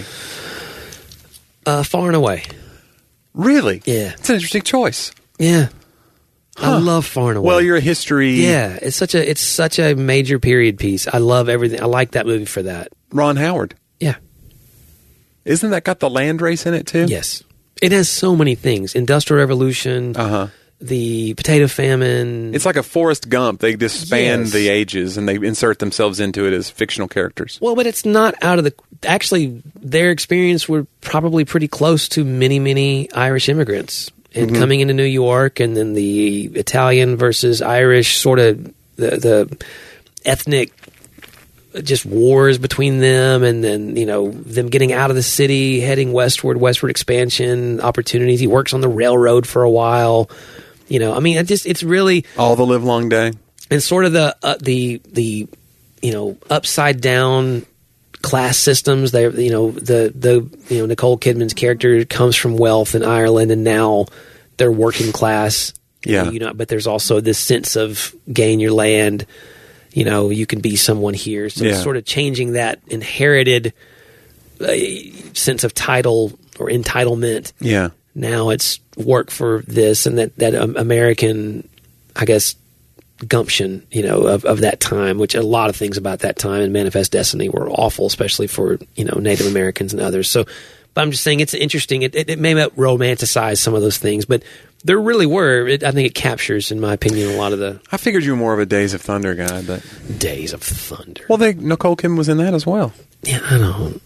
Speaker 3: Uh, Far and Away.
Speaker 4: Really?
Speaker 3: Yeah.
Speaker 4: It's an interesting choice.
Speaker 3: Yeah.
Speaker 4: Huh.
Speaker 3: I love Far and Away.
Speaker 4: Well, you're a history...
Speaker 3: Yeah, it's such a it's such a major period piece. I love everything. I like that movie for that.
Speaker 4: Ron Howard.
Speaker 3: Yeah.
Speaker 4: Isn't that got the land race in it, too?
Speaker 3: Yes. It has so many things. Industrial Revolution,
Speaker 4: Uh-huh.
Speaker 3: the potato famine.
Speaker 4: It's like a Forrest Gump. They just span
Speaker 3: Yes.
Speaker 4: the ages, and they insert themselves into it as fictional characters.
Speaker 3: Well, but it's not out of the... Actually, their experience were probably pretty close to many, many Irish immigrants. And
Speaker 4: Mm-hmm.
Speaker 3: coming into New York, and then the Italian versus Irish sort of the, the ethnic just wars between them, and then, you know, them getting out of the city, heading westward, westward expansion opportunities. He works on the railroad for a while. You know, I mean, it just it's really...
Speaker 4: All the live long day.
Speaker 3: And sort of the uh, the the you know upside down class systems. They you know the the you know Nicole Kidman's character comes from wealth in Ireland, and now they're working class.
Speaker 4: Yeah.
Speaker 3: You know, but there's also this sense of gain your land. You know, you can be someone here. So
Speaker 4: Yeah.
Speaker 3: it's sort of changing that inherited uh, sense of title or entitlement.
Speaker 4: Yeah.
Speaker 3: Now it's work for this, and that that um, American, I guess, gumption, you know, of, of that time, which a lot of things about that time and Manifest Destiny were awful, especially for, you know, Native Americans and others. So, but I'm just saying it's interesting. It, it, it may not romanticize some of those things, but there really were. It, I think it captures, in my opinion, a lot of the
Speaker 4: I figured you were more of a Days of Thunder guy, but...
Speaker 3: Days of Thunder.
Speaker 4: Well, they, Nicole Kidman was in that as well.
Speaker 3: Yeah, I don't.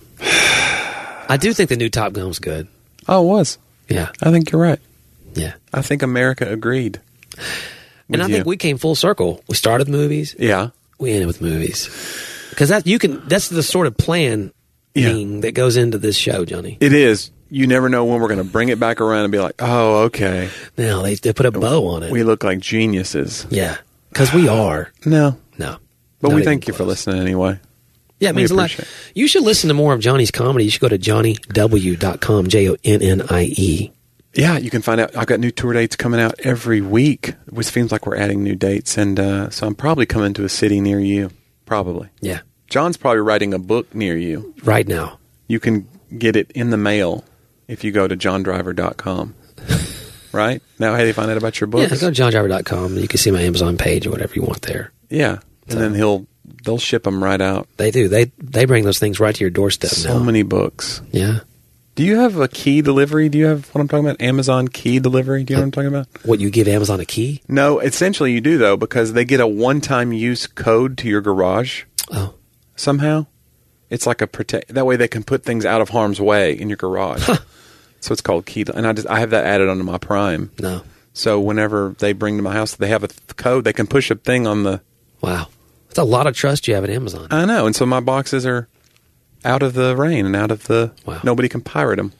Speaker 3: I do think the new Top Gun was good.
Speaker 4: Oh, it was.
Speaker 3: Yeah,
Speaker 4: I think you're right.
Speaker 3: yeah.
Speaker 4: I think America agreed.
Speaker 3: And
Speaker 4: with
Speaker 3: I
Speaker 4: you.
Speaker 3: think we came full circle. We started with movies.
Speaker 4: Yeah.
Speaker 3: We ended with movies, because that you can. That's the sort of plan
Speaker 4: Yeah.
Speaker 3: that goes into this show, Johnny.
Speaker 4: It is. You never know when we're going to bring it back around and be like, oh, okay.
Speaker 3: Now they they put a bow on it.
Speaker 4: We look like geniuses.
Speaker 3: Yeah, because we are.
Speaker 4: No.
Speaker 3: No,
Speaker 4: But
Speaker 3: not
Speaker 4: we
Speaker 3: even
Speaker 4: thank you for
Speaker 3: close.
Speaker 4: listening anyway.
Speaker 3: Yeah, it
Speaker 4: We
Speaker 3: means a lot.
Speaker 4: appreciate it.
Speaker 3: You should listen to more of Johnny's comedy. You should go to johnny w dot com, J O N N I E.
Speaker 4: Yeah, you can find out. I've got new tour dates coming out every week, which seems like we're adding new dates. And uh, so I'm probably coming to a city near you. Probably.
Speaker 3: Yeah,
Speaker 4: John's probably writing a book near you.
Speaker 3: right now.
Speaker 4: You can get it in the mail if you go to john driver dot com. Right? Now, how do you find out about your
Speaker 3: Yeah,
Speaker 4: books?
Speaker 3: go to john driver dot com. You can see my Amazon page or whatever you want there.
Speaker 4: Yeah. And
Speaker 3: So-
Speaker 4: then he'll they'll ship them right out.
Speaker 3: They do. They they bring those things right to your doorstep
Speaker 4: So
Speaker 3: now.
Speaker 4: many books.
Speaker 3: Yeah.
Speaker 4: Do you have a key delivery? Do you have what I'm talking about? Amazon key delivery? Do you know what I'm talking about?
Speaker 3: What, you give Amazon a key?
Speaker 4: No, essentially you do, though, because they get a one-time use code to your garage
Speaker 3: Oh,
Speaker 4: somehow. It's like a protect. That way they can put things out of harm's way in your garage. So it's called key. And I just I have that added onto my Prime.
Speaker 3: no.
Speaker 4: So whenever they bring to my house, they have a th- code. They can push a thing on the...
Speaker 3: Wow. That's a lot of trust you have at Amazon.
Speaker 4: I know. And so my boxes are out of the rain and out of the...
Speaker 3: Wow.
Speaker 4: Nobody can pirate them.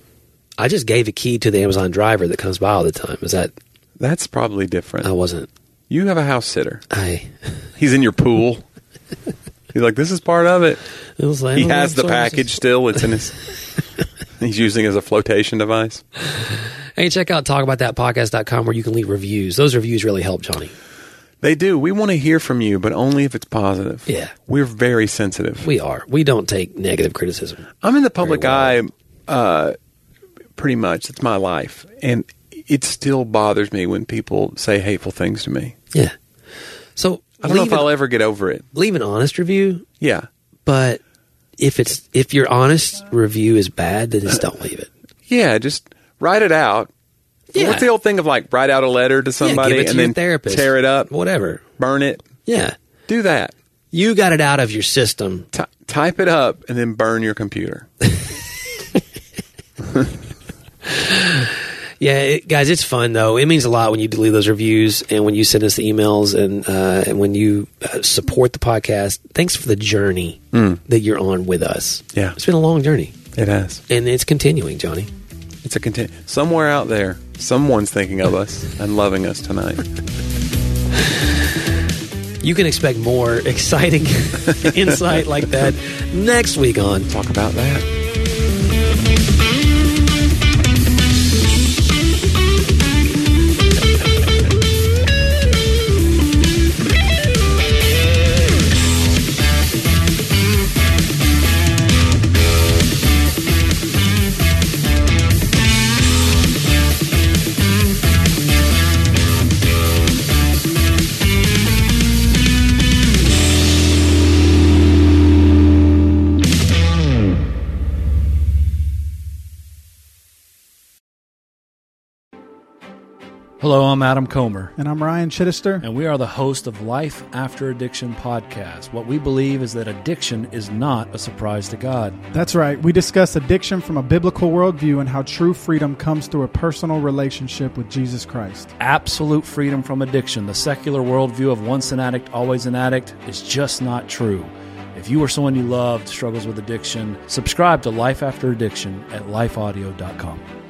Speaker 3: I just gave a key to the Amazon driver that comes by all the time. Is that...
Speaker 4: That's probably different.
Speaker 3: I wasn't...
Speaker 4: You have a house sitter.
Speaker 3: I...
Speaker 4: He's in your pool. He's like, this is part of it.
Speaker 3: It was like,
Speaker 4: He
Speaker 3: oh,
Speaker 4: has the
Speaker 3: so-
Speaker 4: package still. It's in his... He's using it as a flotation device.
Speaker 3: Hey, check out talk about that podcast dot com where you can leave reviews. Those reviews really help, Johnny.
Speaker 4: They do. We want to hear from you, but only if it's positive.
Speaker 3: Yeah.
Speaker 4: We're very sensitive.
Speaker 3: We are. We don't take negative criticism.
Speaker 4: I'm in the public
Speaker 3: Very
Speaker 4: eye uh, pretty much. It's my life. And it still bothers me when people say hateful things to me.
Speaker 3: Yeah. So
Speaker 4: I don't know
Speaker 3: leave,
Speaker 4: if
Speaker 3: an,
Speaker 4: I'll ever get over it.
Speaker 3: leave an honest review,
Speaker 4: Yeah.
Speaker 3: but if it's if your honest review is bad, then just don't leave it.
Speaker 4: Yeah, just write it out.
Speaker 3: Yeah.
Speaker 4: What's the old thing of like write out a letter to somebody
Speaker 3: yeah, give it to
Speaker 4: and
Speaker 3: your
Speaker 4: then
Speaker 3: therapist.
Speaker 4: tear it up,
Speaker 3: Whatever.
Speaker 4: burn it?
Speaker 3: Yeah.
Speaker 4: Do that.
Speaker 3: You got it out of your system.
Speaker 4: Ty- type it up and then burn your computer.
Speaker 3: Yeah, it, guys, it's fun though. It means a lot when you leave those reviews and when you send us the emails and uh, and when you uh, support the podcast. Thanks for the journey
Speaker 4: Mm.
Speaker 3: that you're on with us.
Speaker 4: Yeah.
Speaker 3: It's been a long journey,
Speaker 4: It has.
Speaker 3: and it's continuing, Johnny.
Speaker 4: It's a conti- somewhere out there, someone's thinking of us and loving us tonight.
Speaker 3: You can expect more exciting insight like that next week on
Speaker 4: Talk about that.
Speaker 1: Hello, I'm Adam Comer.
Speaker 5: And I'm Ryan Chittister.
Speaker 1: And we are the host of Life After Addiction podcast. What we believe is that addiction is not a surprise to God.
Speaker 5: That's right. We discuss addiction from a biblical worldview and how true freedom comes through a personal relationship with Jesus Christ.
Speaker 1: Absolute freedom from addiction. The secular worldview of once an addict, always an addict is just not true. If you or someone you loved struggles with addiction, subscribe to Life After Addiction at life audio dot com.